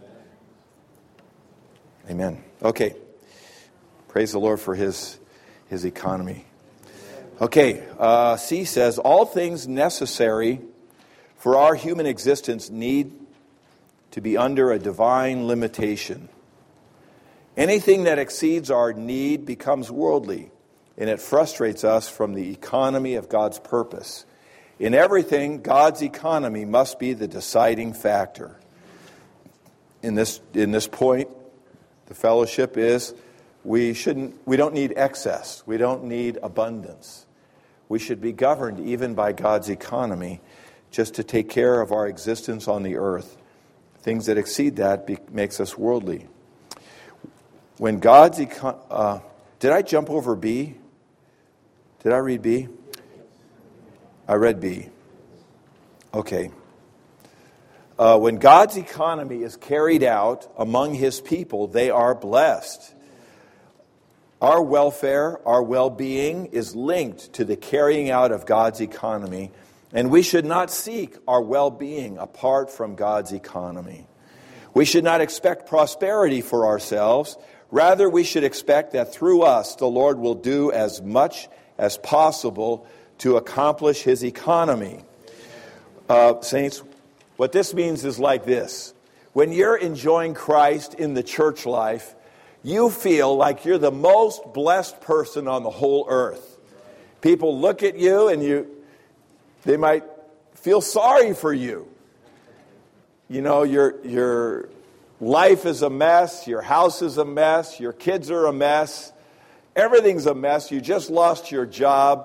Amen. Okay. Praise the Lord for his, his economy. Okay, uh, C says, all things necessary for our human existence need to be under a divine limitation. Anything that exceeds our need becomes worldly, and it frustrates us from the economy of God's purpose. In everything, God's economy must be the deciding factor. In this, in this point, the fellowship is we shouldn't we don't need excess. We don't need abundance. We should be governed even by God's economy just to take care of our existence on the earth. Things that exceed that be, makes us worldly. When God's econ- uh, did I jump over B? Did I read B? I read B. Okay. Uh, when God's economy is carried out among his people, they are blessed. Our welfare, our well-being is linked to the carrying out of God's economy, and we should not seek our well-being apart from God's economy. We should not expect prosperity for ourselves. Rather, we should expect that through us, the Lord will do as much as possible to accomplish his economy. Uh, saints, what this means is like this. When you're enjoying Christ in the church life, you feel like you're the most blessed person on the whole earth. People look at you and you, they might feel sorry for you. You know, your, your life is a mess, your house is a mess, your kids are a mess, everything's a mess, you just lost your job.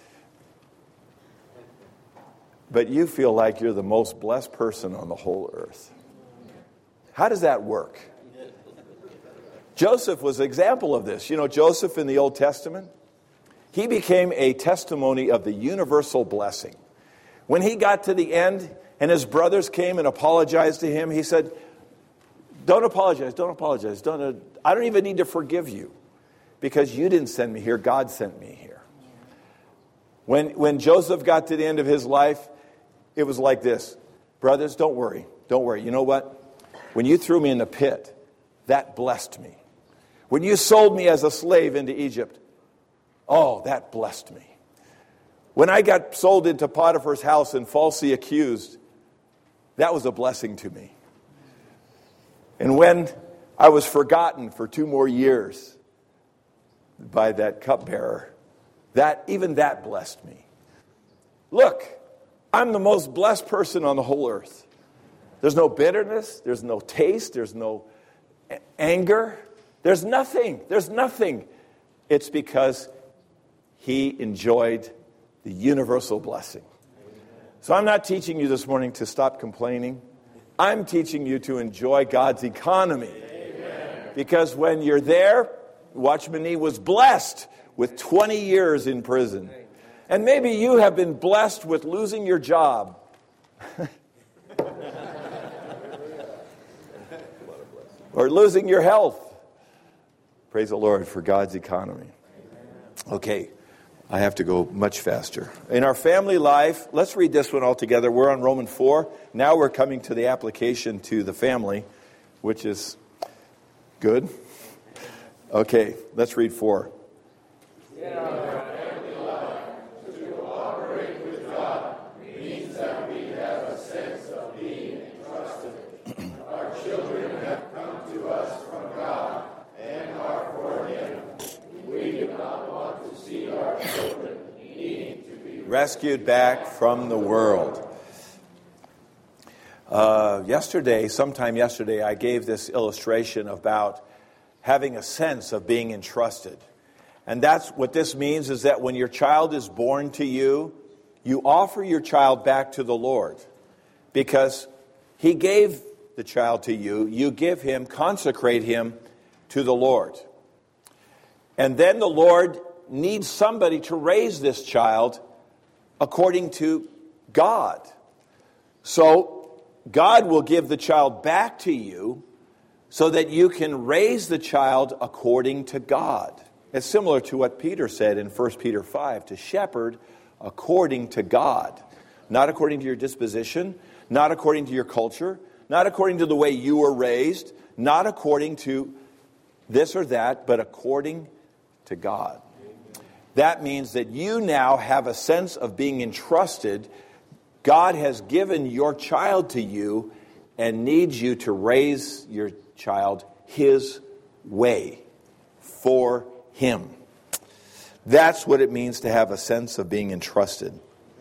But you feel like you're the most blessed person on the whole earth. How does that work? Joseph was an example of this. You know, Joseph in the Old Testament, he became a testimony of the universal blessing. When he got to the end and his brothers came and apologized to him, he said, don't apologize, don't apologize. Don't, uh, I don't even need to forgive you because you didn't send me here, God sent me here. When, when Joseph got to the end of his life, it was like this. Brothers, don't worry. Don't worry. You know what? When you threw me in the pit, that blessed me. When you sold me as a slave into Egypt, oh, that blessed me. When I got sold into Potiphar's house and falsely accused, that was a blessing to me. And when I was forgotten for two more years by that cupbearer, that even that blessed me. Look, I'm the most blessed person on the whole earth. There's no bitterness, there's no taste, there's no a- anger, there's nothing, there's nothing. It's because he enjoyed the universal blessing. So I'm not teaching you this morning to stop complaining. I'm teaching you to enjoy God's economy. Amen. Because when you're there, Watchman Nee was blessed with twenty years in prison. And maybe you have been blessed with losing your job. Or losing your health. Praise the Lord for God's economy. Okay, I have to go much faster. In our family life, let's read this one all together. We're on Romans four. Now we're coming to the application to the family, which is good. Okay, let's read four. Yeah. Rescued back from the world. Uh, yesterday, sometime yesterday, I gave this illustration about having a sense of being entrusted. And that's what this means is that when your child is born to you, you offer your child back to the Lord. Because he gave the child to you, you give him, consecrate him to the Lord. And then the Lord needs somebody to raise this child according to God. So God will give the child back to you so that you can raise the child according to God. It's similar to what Peter said in First Peter five, to shepherd according to God. Not according to your disposition, not according to your culture, not according to the way you were raised, not according to this or that, but according to God. That means that you now have a sense of being entrusted. God has given your child to you and needs you to raise your child his way for him. That's what it means to have a sense of being entrusted.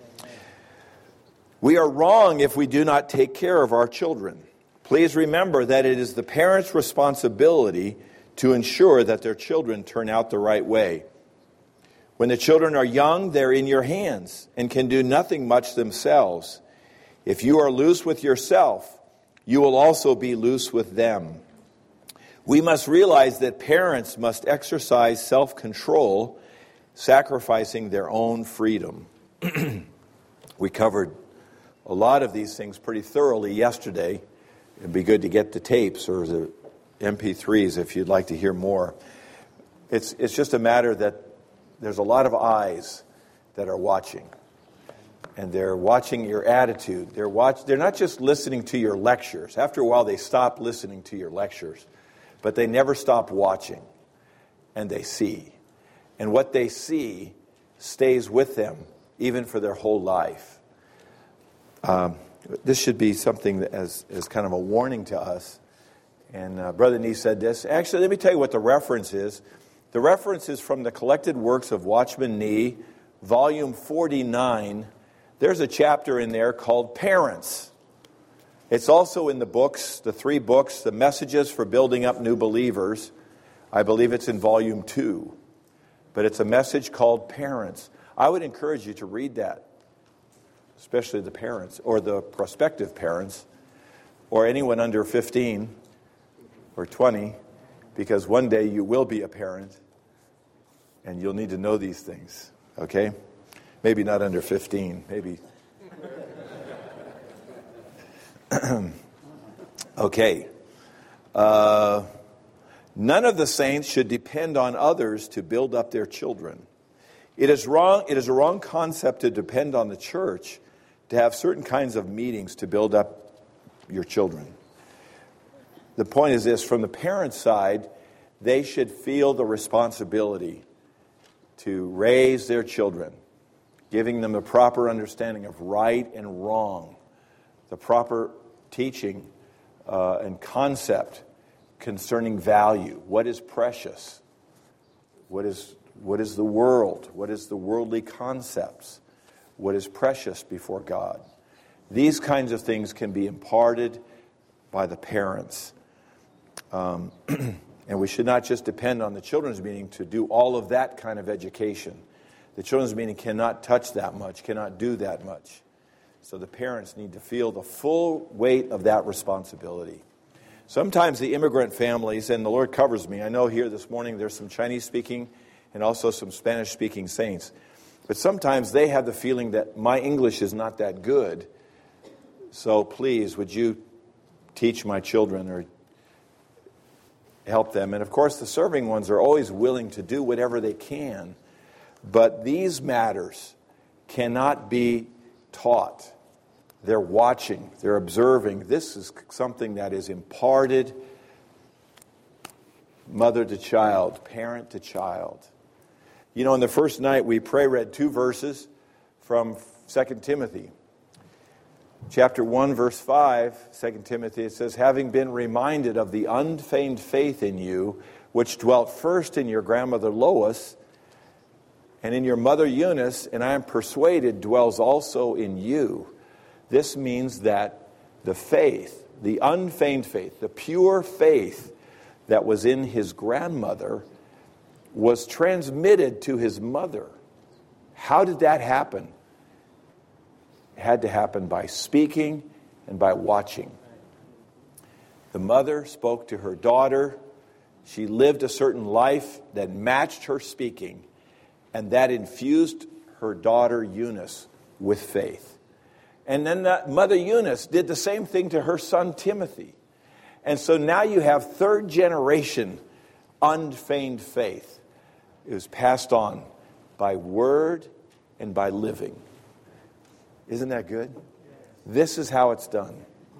We are wrong if we do not take care of our children. Please remember that it is the parents' responsibility to ensure that their children turn out the right way. When the children are young, they're in your hands and can do nothing much themselves. If you are loose with yourself, you will also be loose with them. We must realize that parents must exercise self-control, sacrificing their own freedom. We covered a lot of these things pretty thoroughly yesterday. It'd be good to get the tapes or the M P threes if you'd like to hear more. It's, it's just a matter that there's a lot of eyes that are watching. And they're watching your attitude. They're watch, They're not just listening to your lectures. After a while, they stop listening to your lectures. But they never stop watching. And they see. And what they see stays with them, even for their whole life. Um, this should be something that as, as kind of a warning to us. And uh, Brother Nee said this. Actually, let me tell you what the reference is. The reference is from the Collected Works of Watchman Nee, volume forty-nine. There's a chapter in there called Parents. It's also in the books, the three books, the Messages for Building Up New Believers. I believe it's in volume two. But it's a message called Parents. I would encourage you to read that, especially the parents or the prospective parents or anyone under fifteen or twenty, because one day you will be a parent. And you'll need to know these things, okay? Maybe not under fifteen, maybe. Okay. Uh, none of the saints should depend on others to build up their children. It is wrong. It is a wrong concept to depend on the church to have certain kinds of meetings to build up your children. The point is this, from the parents' side, they should feel the responsibility to raise their children, giving them the proper understanding of right and wrong, the proper teaching uh, and concept concerning value. What is precious? What is, what is the world? What is the worldly concepts? What is precious before God? These kinds of things can be imparted by the parents. Um, and we should not just depend on the children's meeting to do all of that kind of education. The children's meeting cannot touch that much, cannot do that much. So the parents need to feel the full weight of that responsibility. Sometimes the immigrant families, and the Lord covers me, I know here this morning there's some Chinese-speaking and also some Spanish-speaking saints. But sometimes they have the feeling that my English is not that good, so please, would you teach my children or help them? And of course, the serving ones are always willing to do whatever they can, but these matters cannot be taught. They're watching, they're observing. This is something that is imparted mother to child, parent to child. You know, in the first night we pray read two verses from Second Timothy. Chapter one, verse five, Second Timothy, it says, having been reminded of the unfeigned faith in you, which dwelt first in your grandmother Lois and in your mother Eunice, and I am persuaded dwells also in you. This means that the faith, the unfeigned faith, the pure faith that was in his grandmother was transmitted to his mother. How did that happen? It had to happen by speaking and by watching. The mother spoke to her daughter. She lived a certain life that matched her speaking, and that infused her daughter Eunice with faith. And then that Mother Eunice did the same thing to her son Timothy. And so now you have third generation unfeigned faith. It was passed on by word and by living. Isn't that good? This is how it's done.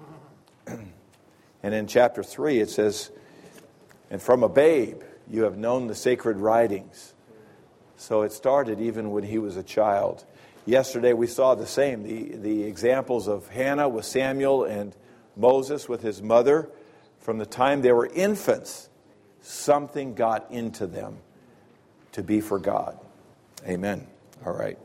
And in chapter three it says, and from a babe you have known the sacred writings. So it started even when he was a child. Yesterday we saw the same, the, the examples of Hannah with Samuel and Moses with his mother. From the time they were infants, something got into them to be for God. Amen. All right.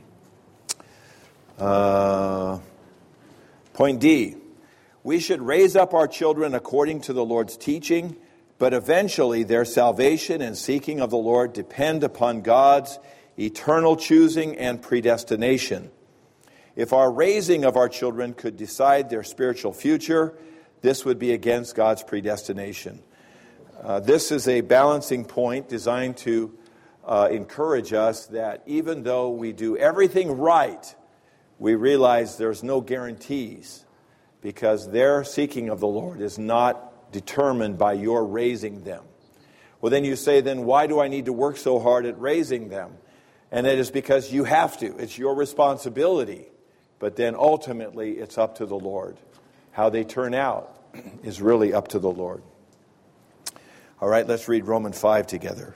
uh, point D. We should raise up our children according to the Lord's teaching, but eventually their salvation and seeking of the Lord depend upon God's eternal choosing and predestination. If our raising of our children could decide their spiritual future, this would be against God's predestination. Uh, this is a balancing point designed to uh, encourage us that even though we do everything right, we realize there's no guarantees, because their seeking of the Lord is not determined by your raising them. Well, then you say, then why do I need to work so hard at raising them? And it is because you have to. It's your responsibility. But then ultimately it's up to the Lord. How they turn out is really up to the Lord. All right, let's read Romans five together.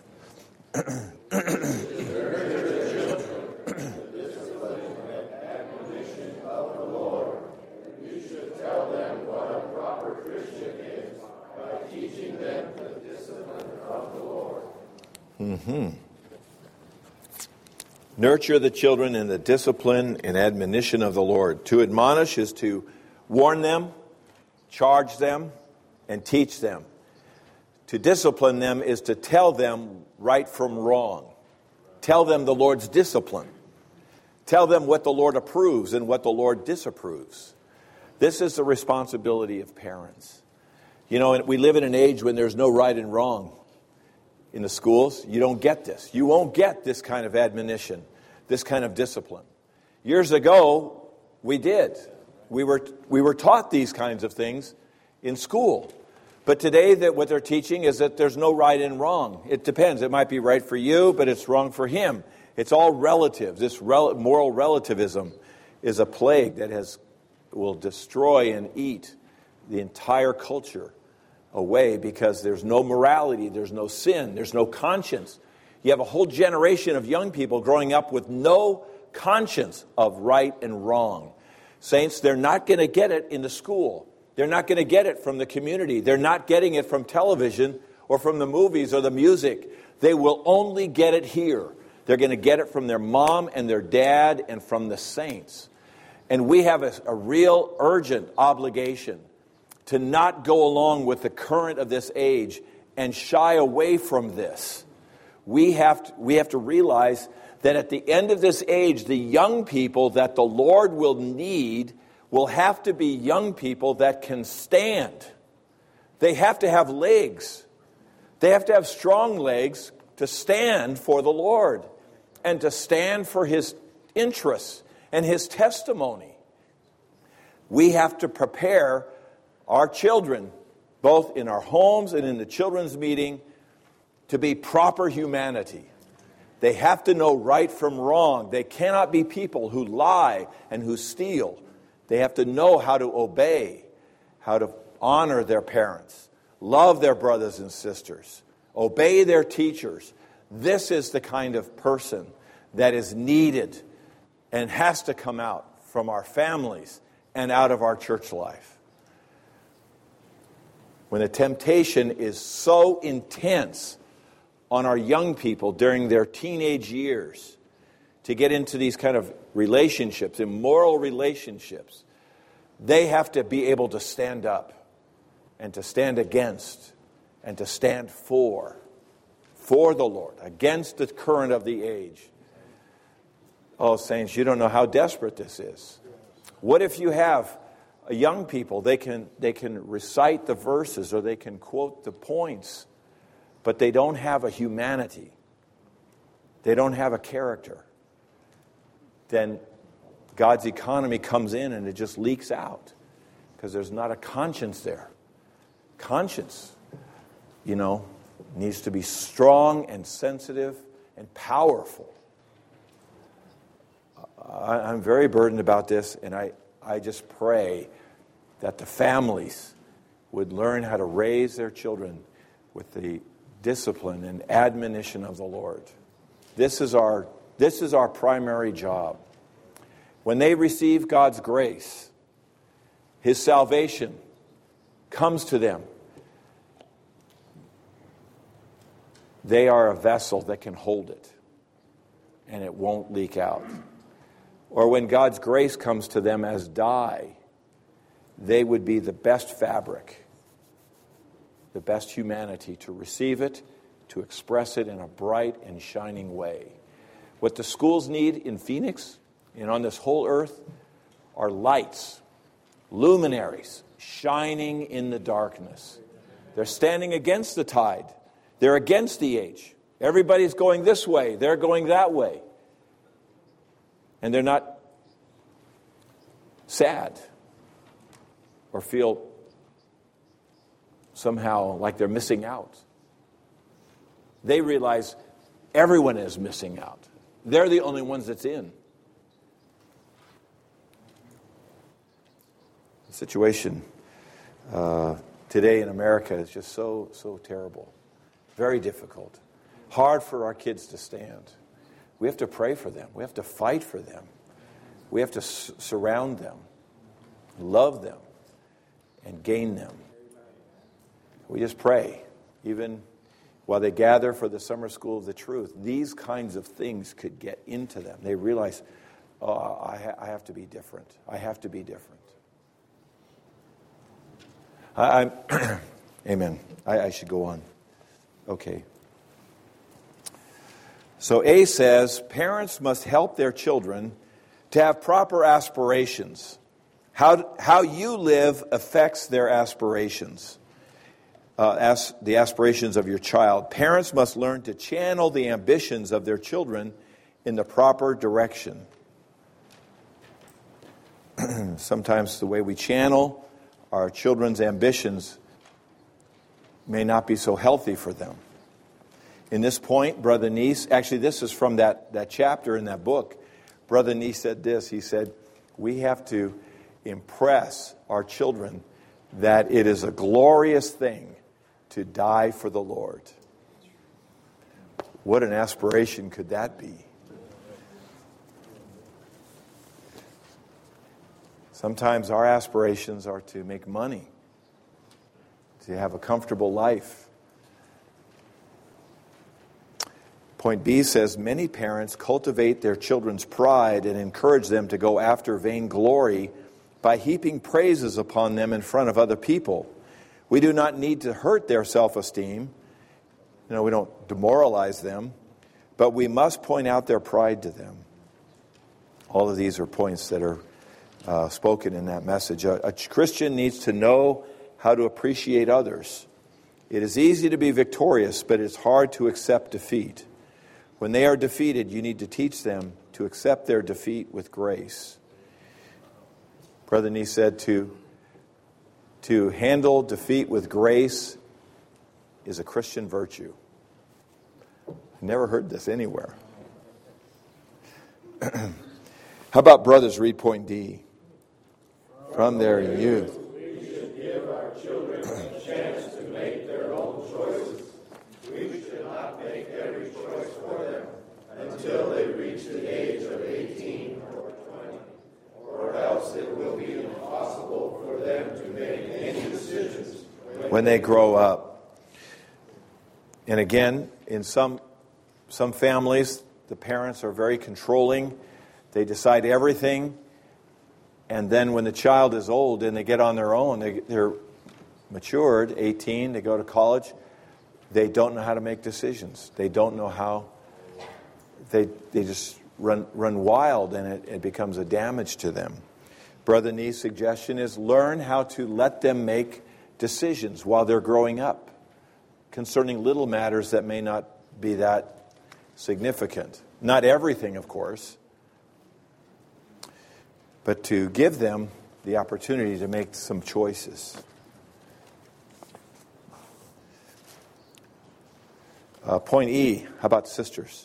Mm-hmm. Nurture the children in the discipline and admonition of the Lord. To admonish is to warn them, charge them, and teach them. To discipline them is to tell them right from wrong. Tell them the Lord's discipline. Tell them what the Lord approves and what the Lord disapproves. This is the responsibility of parents. You know, we live in an age when there's no right and wrong. In the schools, you don't get this. You won't get this kind of admonition, this kind of discipline. Years ago, we did. We were we were taught these kinds of things in school. But today, that what they're teaching is that there's no right and wrong. It depends. It might be right for you, but it's wrong for him. It's all relative. This rel- moral relativism is a plague that has will destroy and eat the entire culture away because there's no morality, there's no sin, there's no conscience. You have a whole generation of young people growing up with no conscience of right and wrong. Saints, they're not going to get it in the school. They're not going to get it from the community. They're not getting it from television or from the movies or the music. They will only get it here. They're going to get it from their mom and their dad and from the saints. And we have a, a real urgent obligation to not go along with the current of this age and shy away from this. We have to, we have to realize that at the end of this age, the young people that the Lord will need will have to be young people that can stand. They have to have legs. They have to have strong legs to stand for the Lord and to stand for His interests and His testimony. We have to prepare our children, both in our homes and in the children's meeting, to be proper humanity. They have to know right from wrong. They cannot be people who lie and who steal. They have to know how to obey, how to honor their parents, love their brothers and sisters, obey their teachers. This is the kind of person that is needed and has to come out from our families and out of our church life. When the temptation is so intense on our young people during their teenage years to get into these kind of relationships, immoral relationships, they have to be able to stand up and to stand against and to stand for, for the Lord, against the current of the age. Oh, saints, you don't know how desperate this is. What if you have a young people, they can, they can recite the verses or they can quote the points, but they don't have a humanity. They don't have a character. Then God's economy comes in and it just leaks out because there's not a conscience there. Conscience, you know, needs to be strong and sensitive and powerful. I, I'm very burdened about this, and I, I just pray that the families would learn how to raise their children with the discipline and admonition of the Lord. This is our, this is our primary job. When they receive God's grace, His salvation comes to them. They are a vessel that can hold it, and it won't leak out. Or when God's grace comes to them as dye, they would be the best fabric, the best humanity to receive it, to express it in a bright and shining way. What the schools need in Phoenix and on this whole earth are lights, luminaries, shining in the darkness. They're standing against the tide. They're against the age. Everybody's going this way. They're going that way. And they're not sad or feel somehow like they're missing out. They realize everyone is missing out. They're the only ones that's in. The situation uh, today in America is just so, so terrible. Very difficult. Hard for our kids to stand. We have to pray for them. We have to fight for them. We have to s- surround them, love them, and gain them. We just pray, even while they gather for the summer school of the truth. These kinds of things could get into them. They realize, oh, I, ha- I have to be different. I have to be different. I, I'm Amen. I, I should go on. Okay. So A says, parents must help their children to have proper aspirations. How, how you live affects their aspirations, uh, as the aspirations of your child. Parents must learn to channel the ambitions of their children in the proper direction. Sometimes the way we channel our children's ambitions may not be so healthy for them. In this point, Brother Neese, actually this is from that, that chapter in that book, Brother Neese said this, he said, We have to impress our children that it is a glorious thing to die for the Lord. What an aspiration could that be? Sometimes our aspirations are to make money, to have a comfortable life. Point B says, many parents cultivate their children's pride and encourage them to go after vainglory by heaping praises upon them in front of other people. We do not need to hurt their self-esteem. You know, we don't demoralize them, but we must point out their pride to them. All of these are points that are uh, spoken in that message. A, a Christian needs to know how to appreciate others. It is easy to be victorious, but it's hard to accept defeat. When they are defeated, you need to teach them to accept their defeat with grace. Brother Nee said to, to handle defeat with grace is a Christian virtue. I've never heard this anywhere. How about brothers, read point D? From their youth. We should give our children a chance to make their own choices. We should not make every choice for them until they reach the age of eighteen or twenty, or else it will be impossible for them to make any decisions when they grow up. And again, in some some families, the parents are very controlling. They decide everything. And then when the child is old and they get on their own, they, they're matured, eighteen, they go to college, they don't know how to make decisions. They don't know how. They they just run run wild, and it, it becomes a damage to them. Brother Nee's suggestion is learn how to let them make decisions while they're growing up concerning little matters that may not be that significant. Not everything, of course, but to give them the opportunity to make some choices. Uh, point E, how about sisters?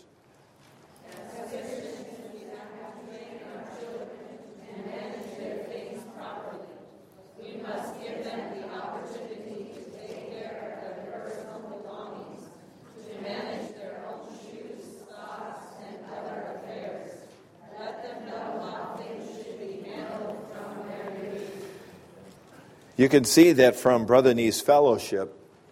You can see that from Brother Nee's fellowship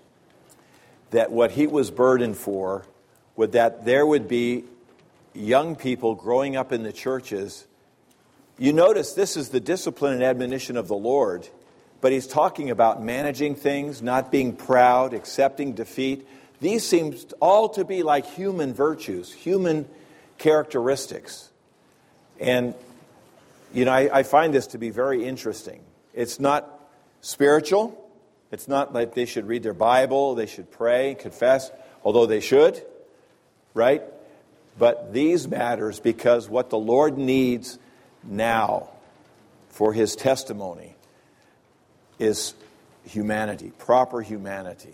that what he was burdened for was that there would be young people growing up in the churches. You notice this is the discipline and admonition of the Lord, but he's talking about managing things, not being proud, accepting defeat. These seem all to be like human virtues, human characteristics. And, you know, I, I find this to be very interesting. It's not spiritual. It's not like they should read their Bible, they should pray, confess, although they should, right? But these matters because what the Lord needs now for his testimony is humanity, proper humanity.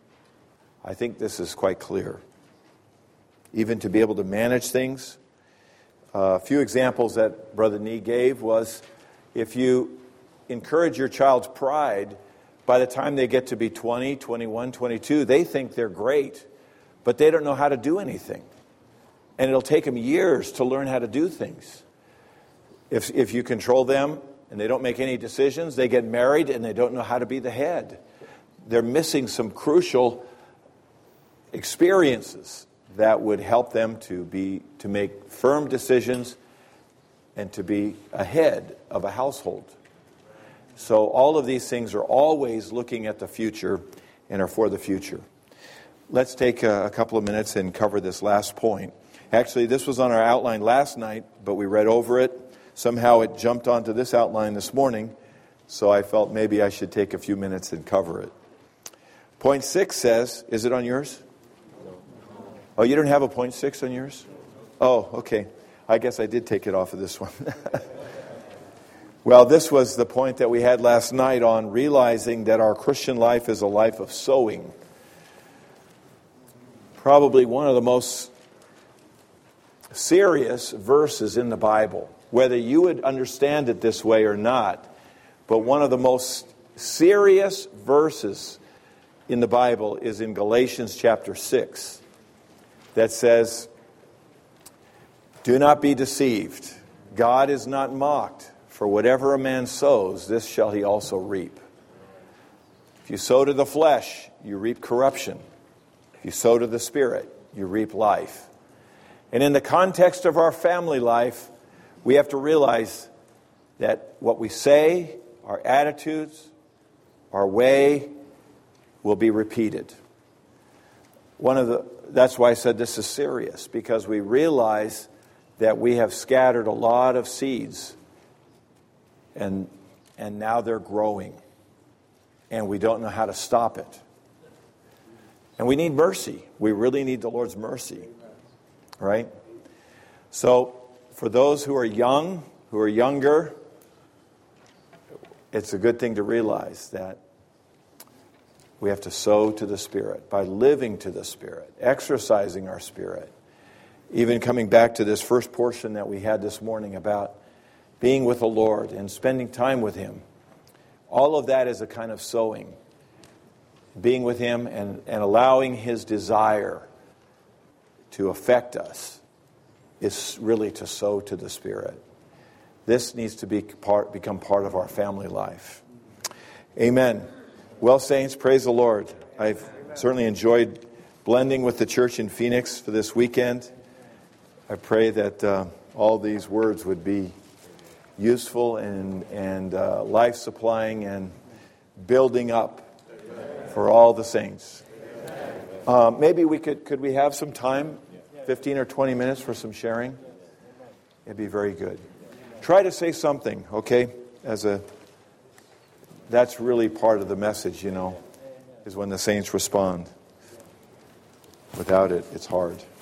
I think this is quite clear. Even to be able to manage things. Uh, a few examples that Brother Nee gave was if you encourage your child's pride, by the time they get to be twenty, twenty-one, twenty-two, they think they're great, but they don't know how to do anything. And it'll take them years to learn how to do things. If if you control them and they don't make any decisions, they get married and they don't know how to be the head. They're missing some crucial experiences that would help them to be to make firm decisions and to be a head of a household. So all of these things are always looking at the future and are for the future. Let's take a, a couple of minutes and cover this last point. Actually, this was on our outline last night, but we read over it. Somehow it jumped onto this outline this morning, so I felt maybe I should take a few minutes and cover it. Point six says, is it on yours? Oh, you don't have a point six on yours? Oh, okay. I guess I did take it off of this one. Well, this was the point that we had last night on realizing that our Christian life is a life of sowing. Probably one of the most serious verses in the Bible. whether you would understand it this way or not, but one of the most serious verses in the Bible is in Galatians chapter six that says, "Do not be deceived. God is not mocked. For whatever a man sows, this shall he also reap. If you sow to the flesh, you reap corruption. If you sow to the Spirit, you reap life." And in the context of our family life, we have to realize that what we say, our attitudes, our way, will be repeated. One of the that's why I said this is serious, because we realize that we have scattered a lot of seeds, and and now they're growing, and we don't know how to stop it. And we need mercy. We really need the Lord's mercy, right? So for those who are young, who are younger, it's a good thing to realize that we have to sow to the Spirit by living to the Spirit, exercising our spirit. Even coming back to this first portion that we had this morning about being with the Lord and spending time with Him. All of that is a kind of sowing. Being with Him and, and allowing His desire to affect us is really to sow to the Spirit. This needs to be part, become part of our family life. Amen. Well, saints, praise the Lord. I've certainly enjoyed blending with the church in Phoenix for this weekend. I pray that uh, all these words would be useful and, and uh, life-supplying and building up for all the saints. Uh, maybe we could, could we have some time, fifteen or twenty minutes for some sharing? It'd be very good. Try to say something, okay, as a... That's really part of the message, you know, is when the saints respond. Without it, it's hard.